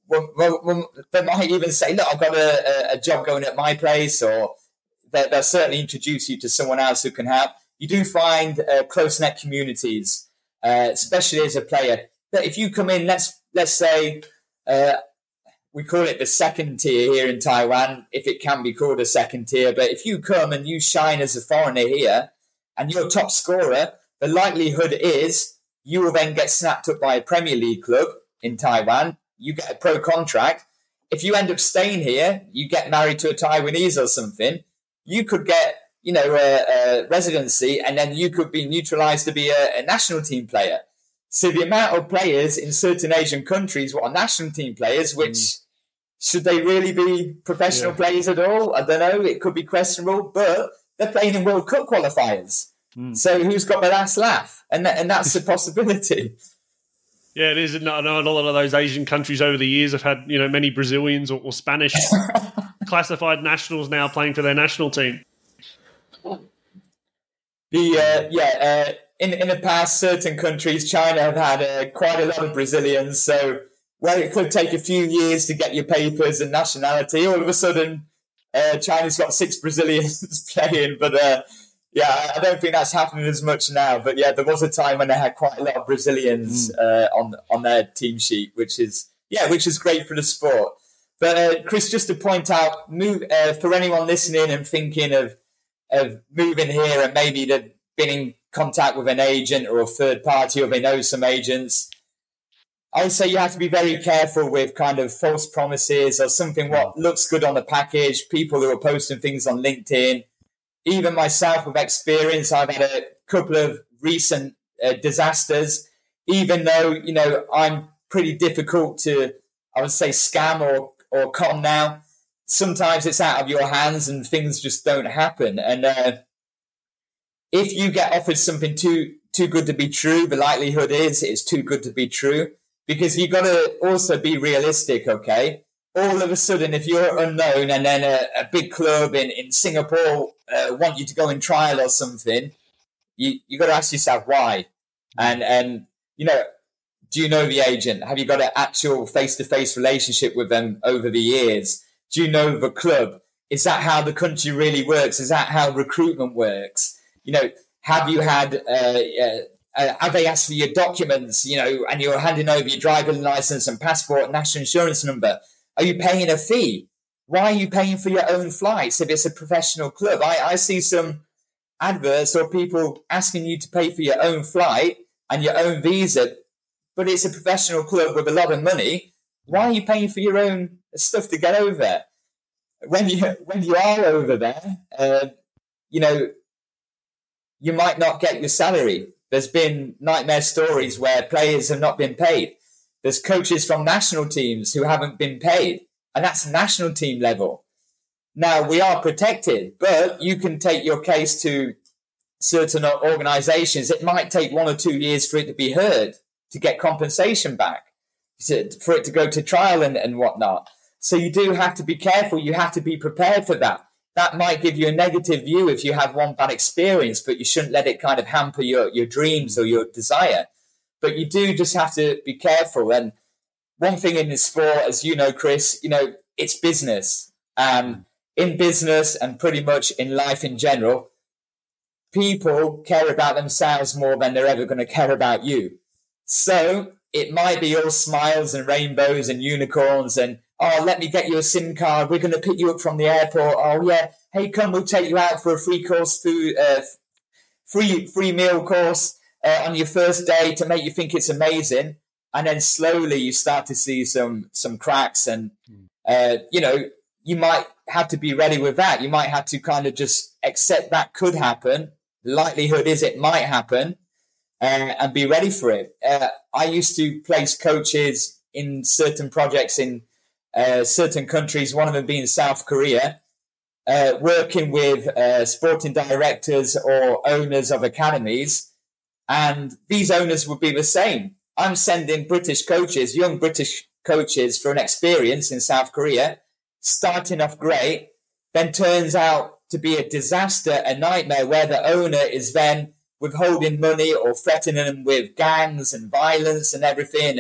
they might even say, look, I've got a job going at my place, or they'll certainly introduce you to someone else who can help. You do find close-knit communities, especially as a player. But if you come in, let's say we call it the second tier here in Taiwan, if it can be called a second tier. But if you come and you shine as a foreigner here and you're a top scorer, the likelihood is you will then get snapped up by a Premier League club in Taiwan. You get a pro contract. If you end up staying here, you get married to a Taiwanese or something, you could get, a residency, and then you could be neutralized to be a national team player. So the amount of players in certain Asian countries what are national team players, which should they really be professional players at all? I don't know. It could be questionable, but they're playing in World Cup qualifiers. So who's got the last laugh? And that's a possibility. Yeah, it is. I know a lot of those Asian countries over the years have had, many Brazilians or Spanish classified nationals now playing for their national team. In the past, certain countries, China have had quite a lot of Brazilians. So where it could take a few years to get your papers and nationality, all of a sudden, China's got 6 Brazilians playing. But I don't think that's happening as much now. But yeah, there was a time when they had quite a lot of Brazilians on their team sheet, which is great for the sport. But Chris, just to point out, for anyone listening and thinking of moving here, and maybe they've been in contact with an agent or a third party, or they know some agents, I would say you have to be very careful with kind of false promises or something what looks good on the package. People who are posting things on LinkedIn. Even myself, with experience, I've had a couple of recent disasters. Even though I'm pretty difficult to, I would say, scam or con now. Sometimes it's out of your hands and things just don't happen. And if you get offered something too good to be true, the likelihood is it's too good to be true, because you've got to also be realistic, okay? All of a sudden, if you're unknown and then a big club in Singapore want you to go in trial or something, you got to ask yourself why. And do you know the agent? Have you got an actual face-to-face relationship with them over the years? Do you know the club? Is that how the country really works? Is that how recruitment works? Have you had, have they asked for your documents, and you're handing over your driving license and passport and national insurance number? Are you paying a fee? Why are you paying for your own flights if it's a professional club? I see some adverts or people asking you to pay for your own flight and your own visa, but it's a professional club with a lot of money. Why are you paying for your own stuff to get over there? When you are over there, you might not get your salary. There's been nightmare stories where players have not been paid. There's coaches from national teams who haven't been paid, and that's national team level. Now, we are protected, but you can take your case to certain organizations. It might take 1 or 2 years for it to be heard, to get compensation back, for it to go to trial and whatnot. So you do have to be careful. You have to be prepared for that. That might give you a negative view if you have one bad experience, but you shouldn't let it kind of hamper your dreams or your desire. But you do just have to be careful. And one thing in this sport, as you know, Chris, it's business. In business and pretty much in life in general, people care about themselves more than they're ever going to care about you. So it might be all smiles and rainbows and unicorns and, oh, let me get you a SIM card. We're going to pick you up from the airport. Oh, yeah. Hey, come, we'll take you out for a free course food, free meal course on your first day to make you think it's amazing. And then slowly you start to see some cracks and, you might have to be ready with that. You might have to kind of just accept that could happen. The likelihood is it might happen and be ready for it. I used to place coaches in certain projects in certain countries, one of them being South Korea, working with sporting directors or owners of academies. And these owners would be the same. I'm sending British coaches, young British coaches for an experience in South Korea, starting off great, then turns out to be a disaster, a nightmare, where the owner is then withholding money or threatening them with gangs and violence and everything. And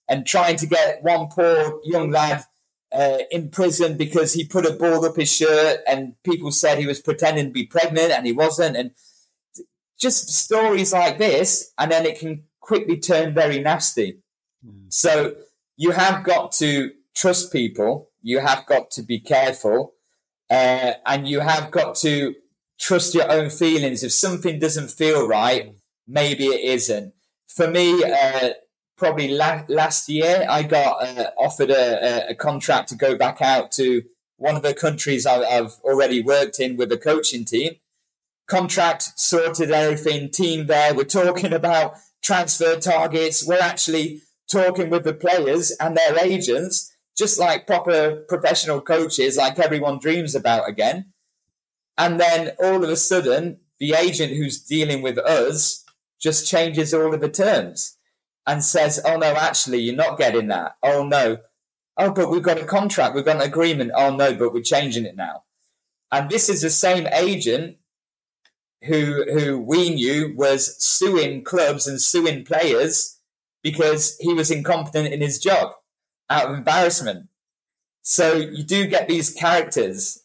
and trying to get one poor young lad in prison because he put a ball up his shirt and people said he was pretending to be pregnant and he wasn't. And just stories like this, and then it can quickly turn very nasty. So you have got to trust people. You have got to be careful. And you have got to trust your own feelings. If something doesn't feel right, maybe it isn't. For me, probably last year, I got offered a contract to go back out to one of the countries I've already worked in with a coaching team. Contract sorted, everything, team there. We're talking about transfer targets. We're actually talking with the players and their agents, just like proper professional coaches, like everyone dreams about again. And then all of a sudden, the agent who's dealing with us just changes all of the terms and says, oh, no, actually, you're not getting that. Oh, no. Oh, but we've got a contract. We've got an agreement. Oh, no, but we're changing it now. And this is the same agent who we knew was suing clubs and suing players because he was incompetent in his job out of embarrassment. So you do get these characters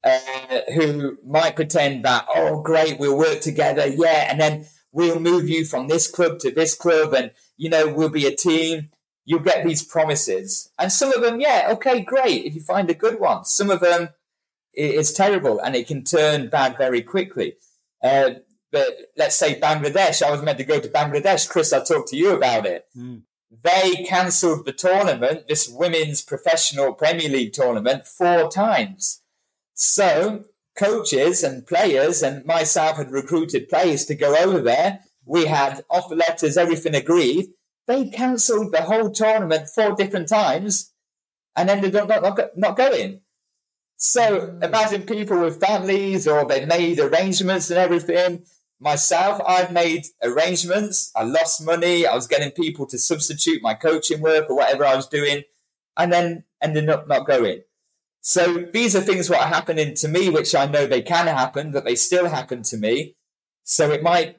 who might pretend that, oh, great, we'll work together, yeah, and then we'll move you from this club to this club and, we'll be a team. You'll get these promises. And some of them, yeah, okay, great, if you find a good one. Some of them is terrible and it can turn bad very quickly. But let's say Bangladesh, I was meant to go to Bangladesh. Chris, I talked to you about it. They cancelled the tournament, this women's professional Premier League tournament, 4 times. So coaches and players and myself had recruited players to go over there. We had offer letters, everything agreed. They cancelled the whole tournament 4 different times and ended up not going. So imagine people with families or they made arrangements and everything. Myself, I've made arrangements. I lost money. I was getting people to substitute my coaching work or whatever I was doing and then ended up not going. So these are things what are happening to me, which I know they can happen, but they still happen to me. So it might,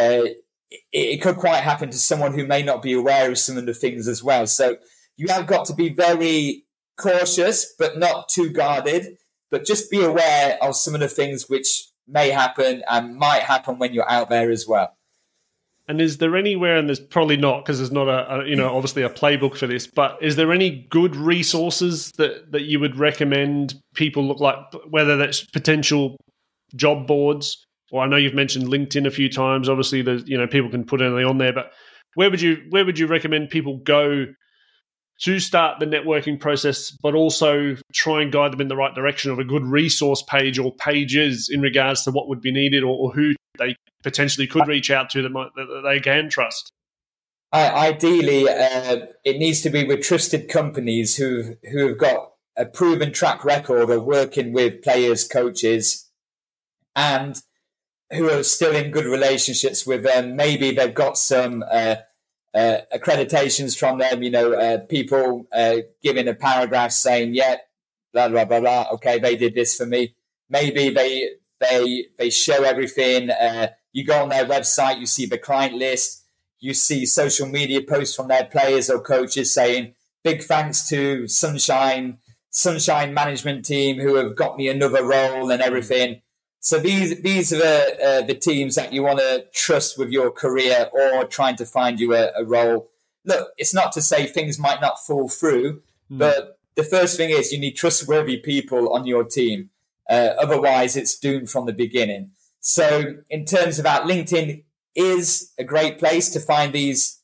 it could quite happen to someone who may not be aware of some of the things as well. So you have got to be very cautious, but not too guarded, but just be aware of some of the things which may happen and might happen when you're out there as well. And is there anywhere, and there's probably not because there's not obviously a playbook for this, but is there any good resources that you would recommend people look like, whether that's potential job boards, or I know you've mentioned LinkedIn a few times. Obviously, there's, people can put anything on there, but where would you recommend people go to start the networking process, but also try and guide them in the right direction of a good resource page or pages in regards to what would be needed or who they potentially could reach out to that they can trust? Ideally, it needs to be with trusted companies who have got a proven track record of working with players, coaches, and who are still in good relationships with them. Maybe they've got some accreditations from them, people giving a paragraph saying, yeah, blah, blah, blah, blah. Okay, they did this for me. Maybe they show everything. You go on their website, you see the client list, you see social media posts from their players or coaches saying, big thanks to Sunshine management team who have got me another role and everything. So these are the teams that you want to trust with your career or trying to find you a role. Look, it's not to say things might not fall through, but the first thing is you need trustworthy people on your team. Otherwise, it's doomed from the beginning. So in terms of that, LinkedIn is a great place to find these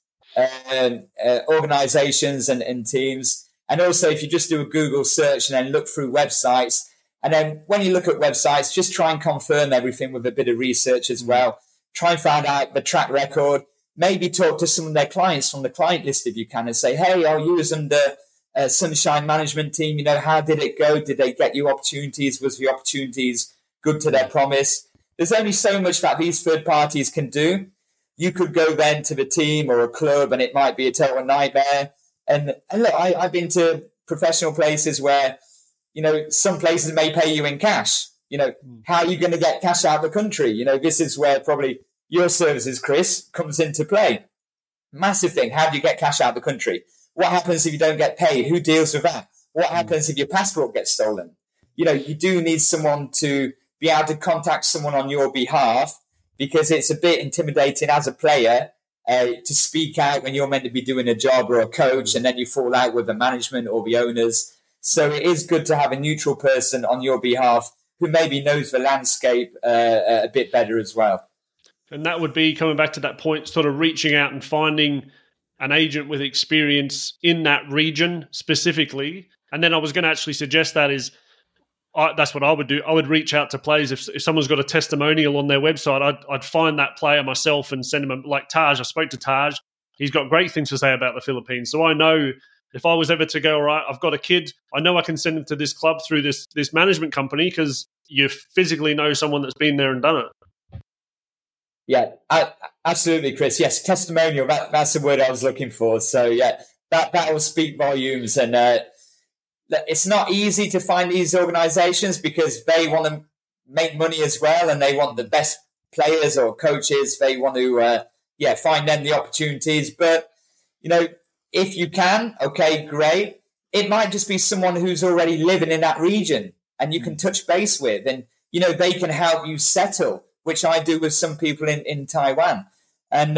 organizations and teams. And also, if you just do a Google search and then look through websites, and then when you look at websites, just try and confirm everything with a bit of research as well. Try and find out the track record. Maybe talk to some of their clients from the client list if you can and say, hey, I'll use them the Sunshine management team. How did it go? Did they get you opportunities? Was the opportunities good to their promise? There's only so much that these third parties can do. You could go then to the team or a club and it might be a total nightmare. And look, I've been to professional places where, some places may pay you in cash. How are you going to get cash out of the country? This is where probably your services, Chris, comes into play. Massive thing. How do you get cash out of the country? What happens if you don't get paid? Who deals with that? What happens if your passport gets stolen? You do need someone to be able to contact someone on your behalf, because it's a bit intimidating as a player to speak out when you're meant to be doing a job or a coach, and then you fall out with the management or the owners. So it is good to have a neutral person on your behalf who maybe knows the landscape a bit better as well. And that would be, coming back to that point, sort of reaching out and finding an agent with experience in that region specifically. And then I was going to actually suggest that's what I would do. I would reach out to players. If someone's got a testimonial on their website, I'd find that player myself and send him like Taj. I spoke to Taj. He's got great things to say about the Philippines. So I know if I was ever to go, all right, I've got a kid, I know I can send him to this club through this management company, because you physically know someone that's been there and done it. Yeah, absolutely, Chris. Yes, testimonial, that's the word I was looking for. So yeah, that will speak volumes. And it's not easy to find these organizations, because they want to make money as well, and they want the best players or coaches. They want to find them the opportunities. But if you can, okay, great. It might just be someone who's already living in that region and you can touch base with, and they can help you settle, which I do with some people in Taiwan. And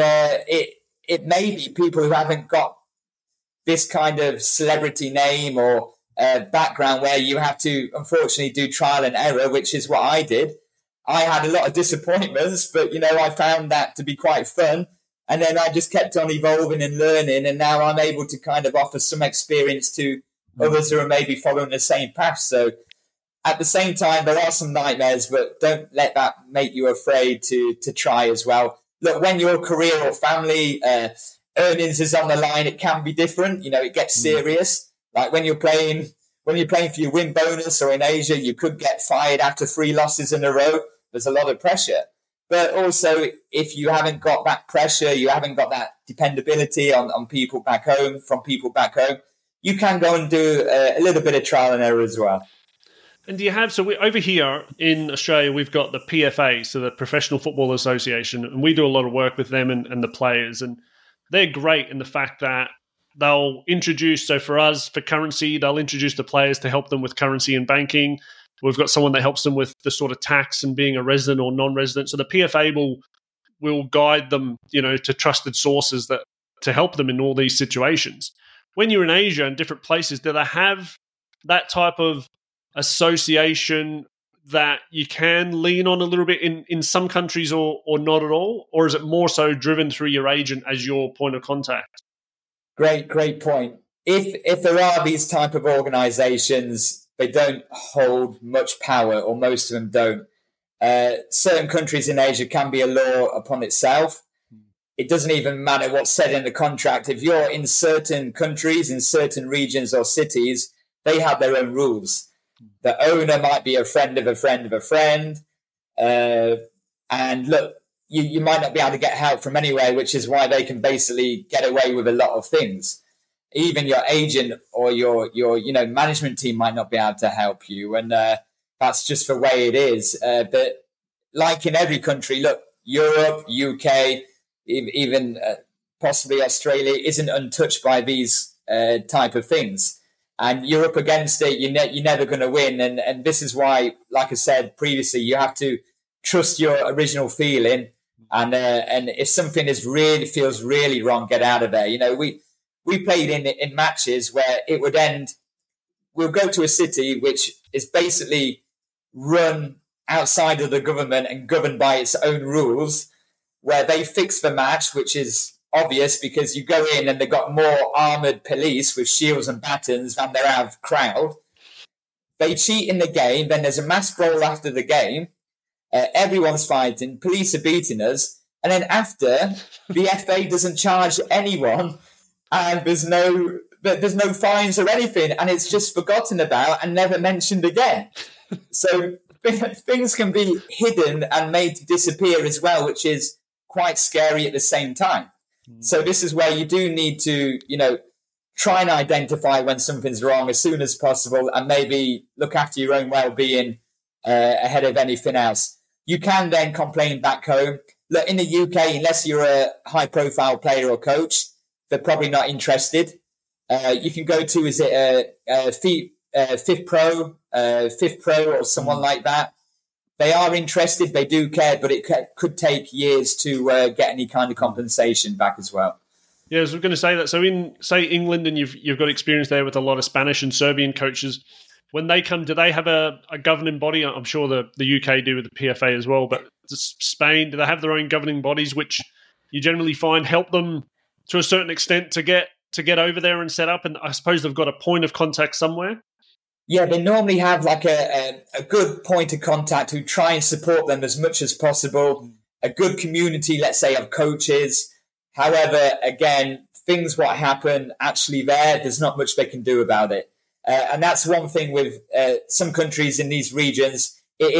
it may be people who haven't got this kind of celebrity name or background where you have to, unfortunately, do trial and error, which is what I did. I had a lot of disappointments, but, I found that to be quite fun. And then I just kept on evolving and learning. And now I'm able to kind of offer some experience to others who are maybe following the same path. So at the same time, there are some nightmares, but don't let that make you afraid to try as well. Look, when your career or family earnings is on the line, it can be different. It gets serious. Like when you're playing for your win bonus, or in Asia, you could get fired after 3 losses in a row. There's a lot of pressure. But also, if you haven't got that pressure, you haven't got that dependability on people back home, from people back home, you can go and do a little bit of trial and error as well. And do you have, over here in Australia, we've got the PFA, so the Professional Football Association, and we do a lot of work with them and the players. And they're great in the fact that they'll introduce, so for us, for currency, they'll introduce the players to help them with currency and banking. We've got someone that helps them with the sort of tax and being a resident or non-resident. So the PFA will guide them, to trusted sources to help them in all these situations. When you're in Asia and different places, do they have that type of association that you can lean on a little bit in some countries, or not at all? Or is it more so driven through your agent as your point of contact? Great point. If there are these type of organizations, they don't hold much power, or most of them don't. Certain countries in Asia can be a law upon itself. It doesn't even matter what's said in the contract. If you're in certain countries, in certain regions or cities, they have their own rules. The owner might be a friend of a friend of a friend. And look, you might not be able to get help from anywhere, which is why they can basically get away with a lot of things. Even your agent or your management team might not be able to help you, and that's just the way it is. But like in every country, look, Europe, UK, even possibly Australia isn't untouched by these type of things. And you're up against it, you're never going to win. And this is why, like I said previously, you have to trust your original feeling. And if something feels really wrong, get out of there. We played in matches where it would end, we'll go to a city which is basically run outside of the government and governed by its own rules, where they fix the match, which is obvious because you go in and they've got more armoured police with shields and batons than they have crowd. They cheat in the game, then there's a mass brawl after the game, everyone's fighting, police are beating us, and then after, the FA doesn't charge anyone, and there's no fines or anything, and it's just forgotten about and never mentioned again. So things can be hidden and made to disappear as well, which is quite scary at the same time. So this is where you do need to, try and identify when something's wrong as soon as possible, and maybe look after your own well-being ahead of anything else. You can then complain back home. Look, in the UK, unless you're a high-profile player or coach, they're probably not interested. You can go to, is it Fifth Pro or someone like that. They are interested, they do care, but it could take years to get any kind of compensation back as well. Yeah, I was going to say that. So in, say, England, and you've got experience there with a lot of Spanish and Serbian coaches, when they come, do they have a governing body? I'm sure the UK do with the PFA as well, but Spain, do they have their own governing bodies, which you generally find help them to a certain extent to get over there and set up? And I suppose they've got a point of contact somewhere. Yeah, they normally have like a good point of contact who try and support them as much as possible. A good community, let's say, of coaches. However, again, things what happen actually there's not much they can do about it. And that's one thing with some countries in these regions.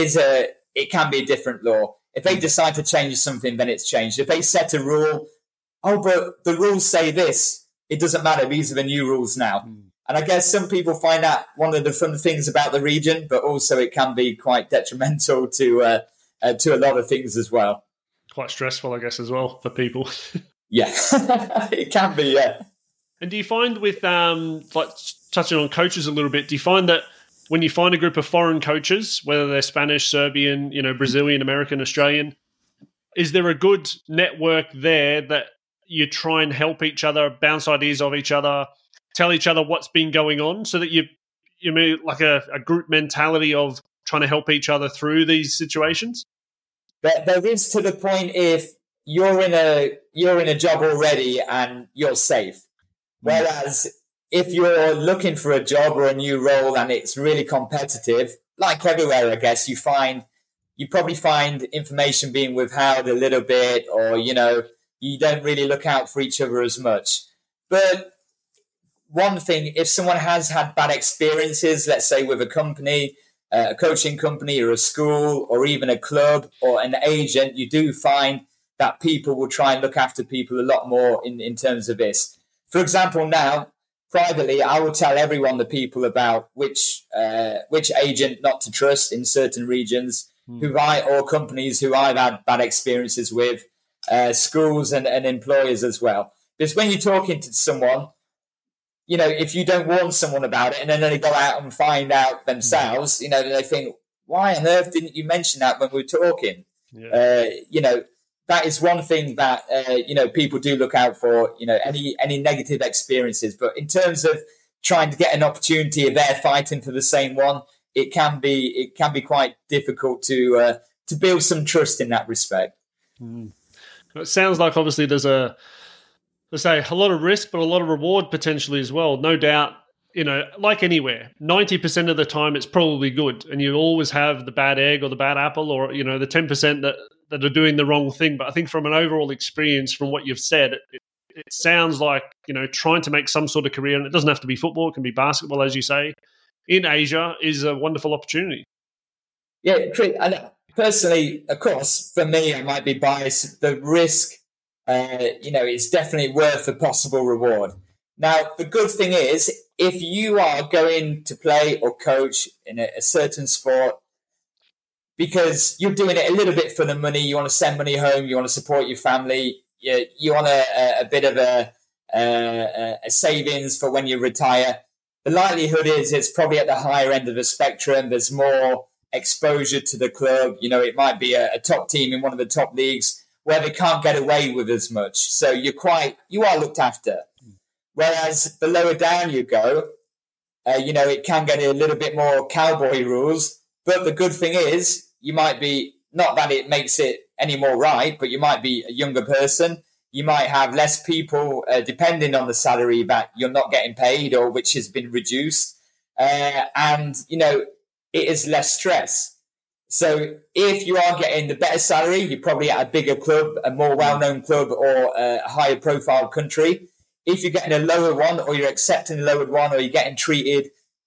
It can be a different law. If they decide to change something, then it's changed. If they set a rule, but the rules say this, it doesn't matter. These are the new rules now. And I guess some people find that one of the fun things about the region, but also it can be quite detrimental to a lot of things as well. Quite stressful, I guess, as well for people. Yeah, it can be, yeah. And do you find with, like touching on coaches a little bit, do you find that when you find a group of foreign coaches, whether they're Spanish, Serbian, Brazilian, American, Australian, is there a good network there that you try and help each other, bounce ideas of each other, tell each other what's been going on, so that you mean like a group mentality of trying to help each other through these situations? There is, to the point if you're in a job already and you're safe. Whereas if you're looking for a job or a new role and it's really competitive, like everywhere, I guess, you probably find information being withheld a little bit, or, you don't really look out for each other as much. But one thing, if someone has had bad experiences, let's say with a company, a coaching company or a school or even a club or an agent, you do find that people will try and look after people a lot more in terms of this. For example, now, privately, I will tell everyone, the people, about which agent not to trust in certain regions, or companies who I've had bad experiences with, schools and employers as well. Because when you're talking to someone, if you don't warn someone about it and then they go out and find out themselves, they think, why on earth didn't you mention that when we were talking? Yeah. That is one thing that, people do look out for, any negative experiences. But in terms of trying to get an opportunity, if they're fighting for the same one, it can be quite difficult to build some trust in that respect. It sounds like obviously there's a lot of risk, but a lot of reward potentially as well. No doubt, like anywhere, 90% of the time it's probably good, and you always have the bad egg or the bad apple, or the 10% that are doing the wrong thing. But I think from an overall experience, from what you've said, it sounds like trying to make some sort of career, and it doesn't have to be football; it can be basketball, as you say, in Asia is a wonderful opportunity. Yeah, and personally, of course, for me, I might be biased. The risk, is definitely worth the possible reward. Now, the good thing is, if you are going to play or coach in a certain sport, because you're doing it a little bit for the money, you want to send money home, you want to support your family, you want a bit of a savings for when you retire, the likelihood is it's probably at the higher end of the spectrum. There's more exposure to the club. It might be a top team in one of the top leagues where they can't get away with as much. So you are looked after. Whereas the lower down you go, it can get a little bit more cowboy rules. But the good thing is, you might be, not that it makes it any more right, but you might be a younger person. You might have less people depending on the salary that you're not getting paid or which has been reduced. And it is less stress. So if you are getting the better salary, you're probably at a bigger club, a more well-known club, or a higher profile country. If you're getting a lower one, or you're accepting a lower one, or you're getting treated,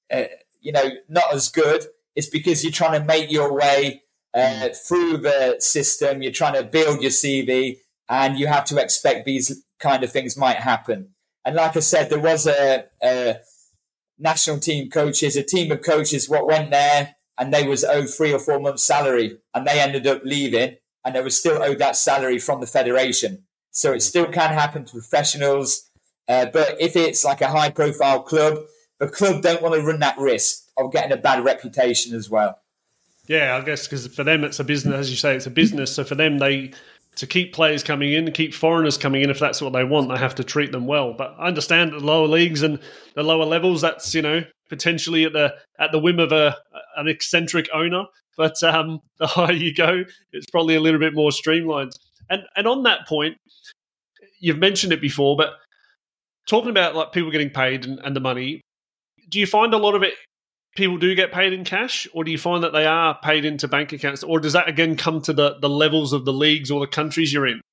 not as good, it's because you're trying to make your way through the system. You're trying to build your CV, and you have to expect these kind of things might happen. And like I said, there was a national team coaches, a team of coaches what went there, and they was owed 3 or 4 months salary, and they ended up leaving, and they were still owed that salary from the federation. So it still can happen to professionals. But if it's like a high-profile club, the club don't want to run that risk of getting a bad reputation as well. Yeah, I guess because for them it's a business, as you say, it's a business. So for them, to keep players coming in, to keep foreigners coming in, if that's what they want, they have to treat them well. But I understand the lower leagues and the lower levels, that's potentially at the whim of an eccentric owner. But the higher you go, it's probably a little bit more streamlined. And on that point, you've mentioned it before, but talking about like people getting paid and the money, do you find a lot of it? People do get paid in cash, or do you find that they are paid into bank accounts, or does that again come to the levels of the leagues or the countries you're in?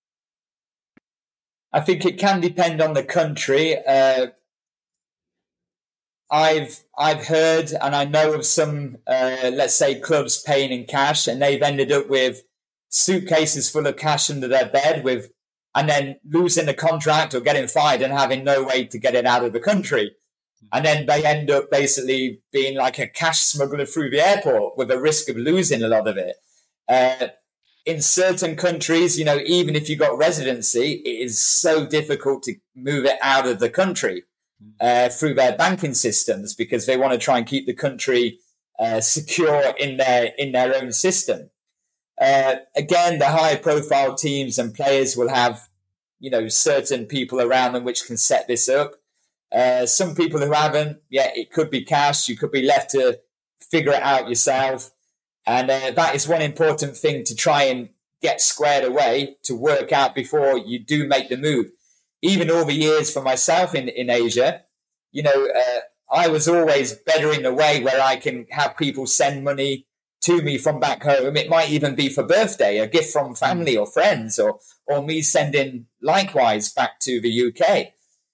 I think it can depend on the country. I've heard and I know of some, let's say, clubs paying in cash, and they've ended up with suitcases full of cash under their bed and then losing the contract or getting fired and having no way to get it out of the country. And then they end up basically being like a cash smuggler through the airport with the risk of losing a lot of it. In certain countries, even if you got residency, it is so difficult to move it out of the country through their banking systems because they want to try and keep the country secure in their own system. Again, the higher profile teams and players will have, certain people around them which can set this up. Some people who haven't, it could be cash. You could be left to figure it out yourself. And that is one important thing to try and get squared away, to work out before you do make the move. Even all the years for myself in Asia, I was always better in the way where I can have people send money to me from back home. It might even be for birthday, a gift from family or friends, or me sending likewise back to the UK.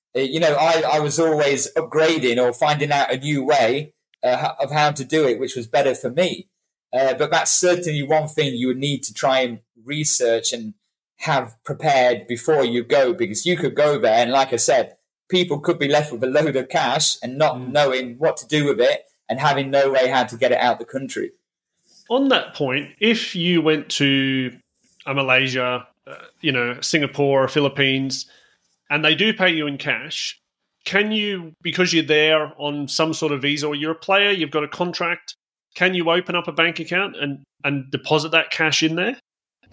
I was always upgrading or finding out a new way of how to do it, which was better for me. But that's certainly one thing you would need to try and research and have prepared before you go, because you could go there and, like I said, people could be left with a load of cash and not knowing what to do with it and having no way how to get it out the country. On that point, if you went to Malaysia, Singapore or Philippines, and they do pay you in cash, can you, because you're there on some sort of visa or you're a player, you've got a contract, can you open up a bank account and deposit that cash in there?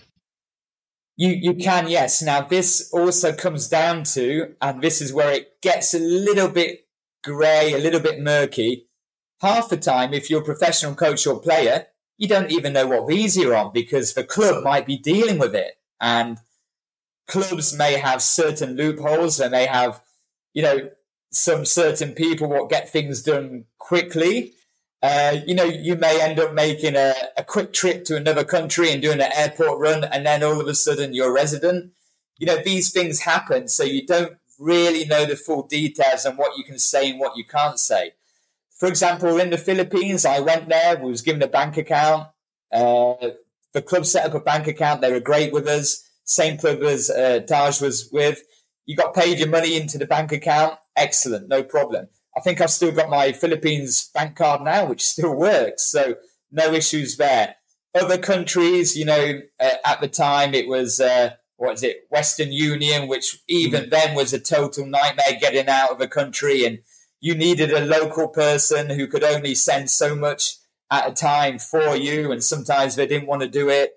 You can, yes. Now, this also comes down to, and this is where it gets a little bit grey, a little bit murky. Half the time, if you're a professional coach or player, you don't even know what visa you're on because the club might be dealing with it. And clubs may have certain loopholes. They may have, some certain people what get things done quickly. You may end up making a quick trip to another country and doing an airport run, and then all of a sudden you're a resident. These things happen, so you don't really know the full details on what you can say and what you can't say. For example, in the Philippines, I went there, was given a bank account. The club set up a bank account. They were great with us. Same club as Taj was with. You got paid your money into the bank account. Excellent, no problem. I think I've still got my Philippines bank card now, which still works. So no issues there. Other countries, at the time it was, Western Union, which even then was a total nightmare getting out of the country. And you needed a local person who could only send so much at a time for you. And sometimes they didn't want to do it.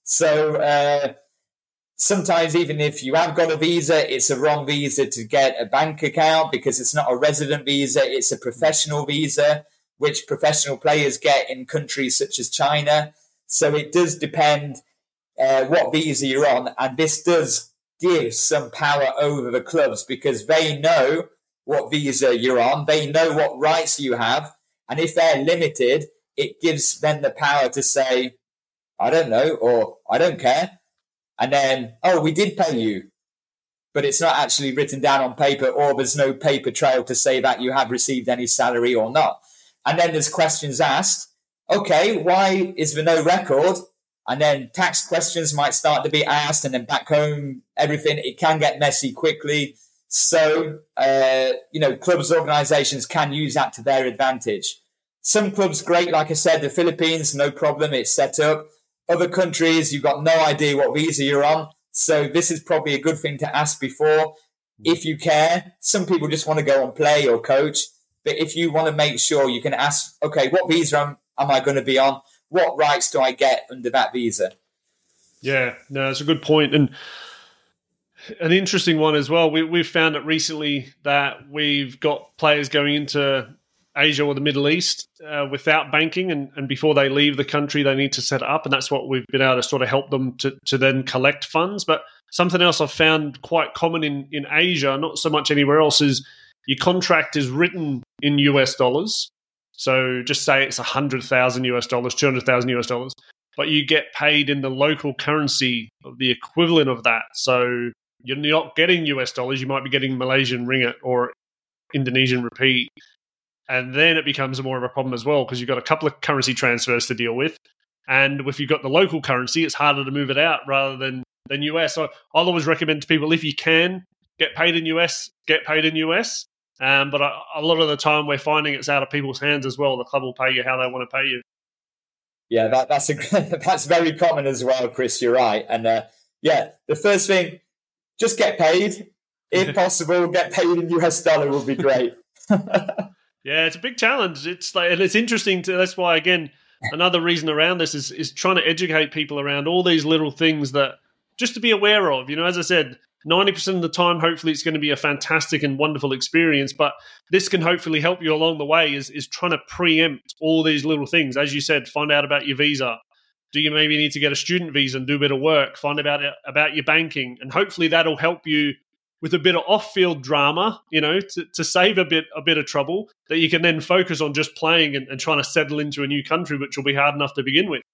So sometimes even if you have got a visa, it's a wrong visa to get a bank account because it's not a resident visa. It's a professional visa, which professional players get in countries such as China. So it does depend what visa you're on. And this does give some power over the clubs because they know what visa you're on. They know what rights you have. And if they're limited, it gives them the power to say, I don't know, or I don't care. And then, we did pay you, but it's not actually written down on paper, or there's no paper trail to say that you have received any salary or not. And then there's questions asked. Okay, why is there no record? And then tax questions might start to be asked, and then back home, everything. It can get messy quickly. So, clubs, organizations can use that to their advantage. Some clubs, great. Like I said, the Philippines, no problem. It's set up. Other countries, you've got no idea what visa you're on. So this is probably a good thing to ask before. if you care. Some people just want to go and play or coach. But if you want to make sure, you can ask, okay, what visa am I going to be on? What rights do I get under that visa? Yeah, no, it's a good point. And an interesting one as well. We've found it recently that we've got players going into Asia or the Middle East without banking, and before they leave the country, they need to set it up, and that's what we've been able to sort of help them to then collect funds. But something else I've found quite common in Asia, not so much anywhere else, is your contract is written in US dollars. So just say it's $100,000 US dollars, $200,000 US dollars, but you get paid in the local currency of the equivalent of that. So you're not getting US dollars, you might be getting Malaysian ringgit or Indonesian rupiah. And then it becomes more of a problem as well because you've got a couple of currency transfers to deal with. And if you've got the local currency, it's harder to move it out rather than US. So I'll always recommend to people, if you can, get paid in US, get paid in US. But a lot of the time we're finding it's out of people's hands as well. The club will pay you how they want to pay you. Yeah, that's very common as well, Chris. You're right. And the first thing, just get paid. If possible, get paid in US dollar would be great. Yeah, it's a big challenge. It's like, and it's interesting. That's why, again, another reason around this is trying to educate people around all these little things that just to be aware of. You know, as I said, 90% of the time, hopefully it's going to be a fantastic and wonderful experience, but this can hopefully help you along the way is trying to preempt all these little things. As you said, find out about your visa. Do you maybe need to get a student visa and do a bit of work? Find about your banking, and hopefully that'll help you with a bit of off-field drama, you know, to save a bit of trouble that you can then focus on just playing and trying to settle into a new country, which will be hard enough to begin with.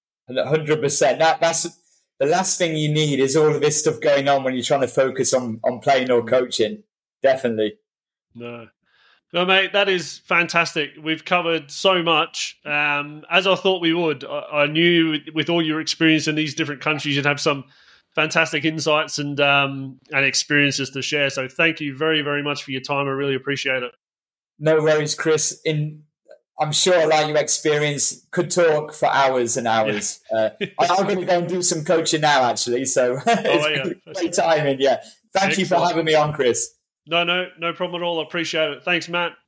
100%. That's the last thing you need is all of this stuff going on when you're trying to focus on playing or coaching. Definitely. No, mate, that is fantastic. We've covered so much. As I thought we would. I knew with all your experience in these different countries, you'd have some fantastic insights and experiences to share. So thank you very, very much for your time. I really appreciate it. No worries, Chris. I'm sure, like your experience, could talk for hours and hours. Yeah. I'm going to go and do some coaching now, actually. So great timing. Yeah. Thank you for having me on, Chris. No problem at all. I appreciate it. Thanks, Matt.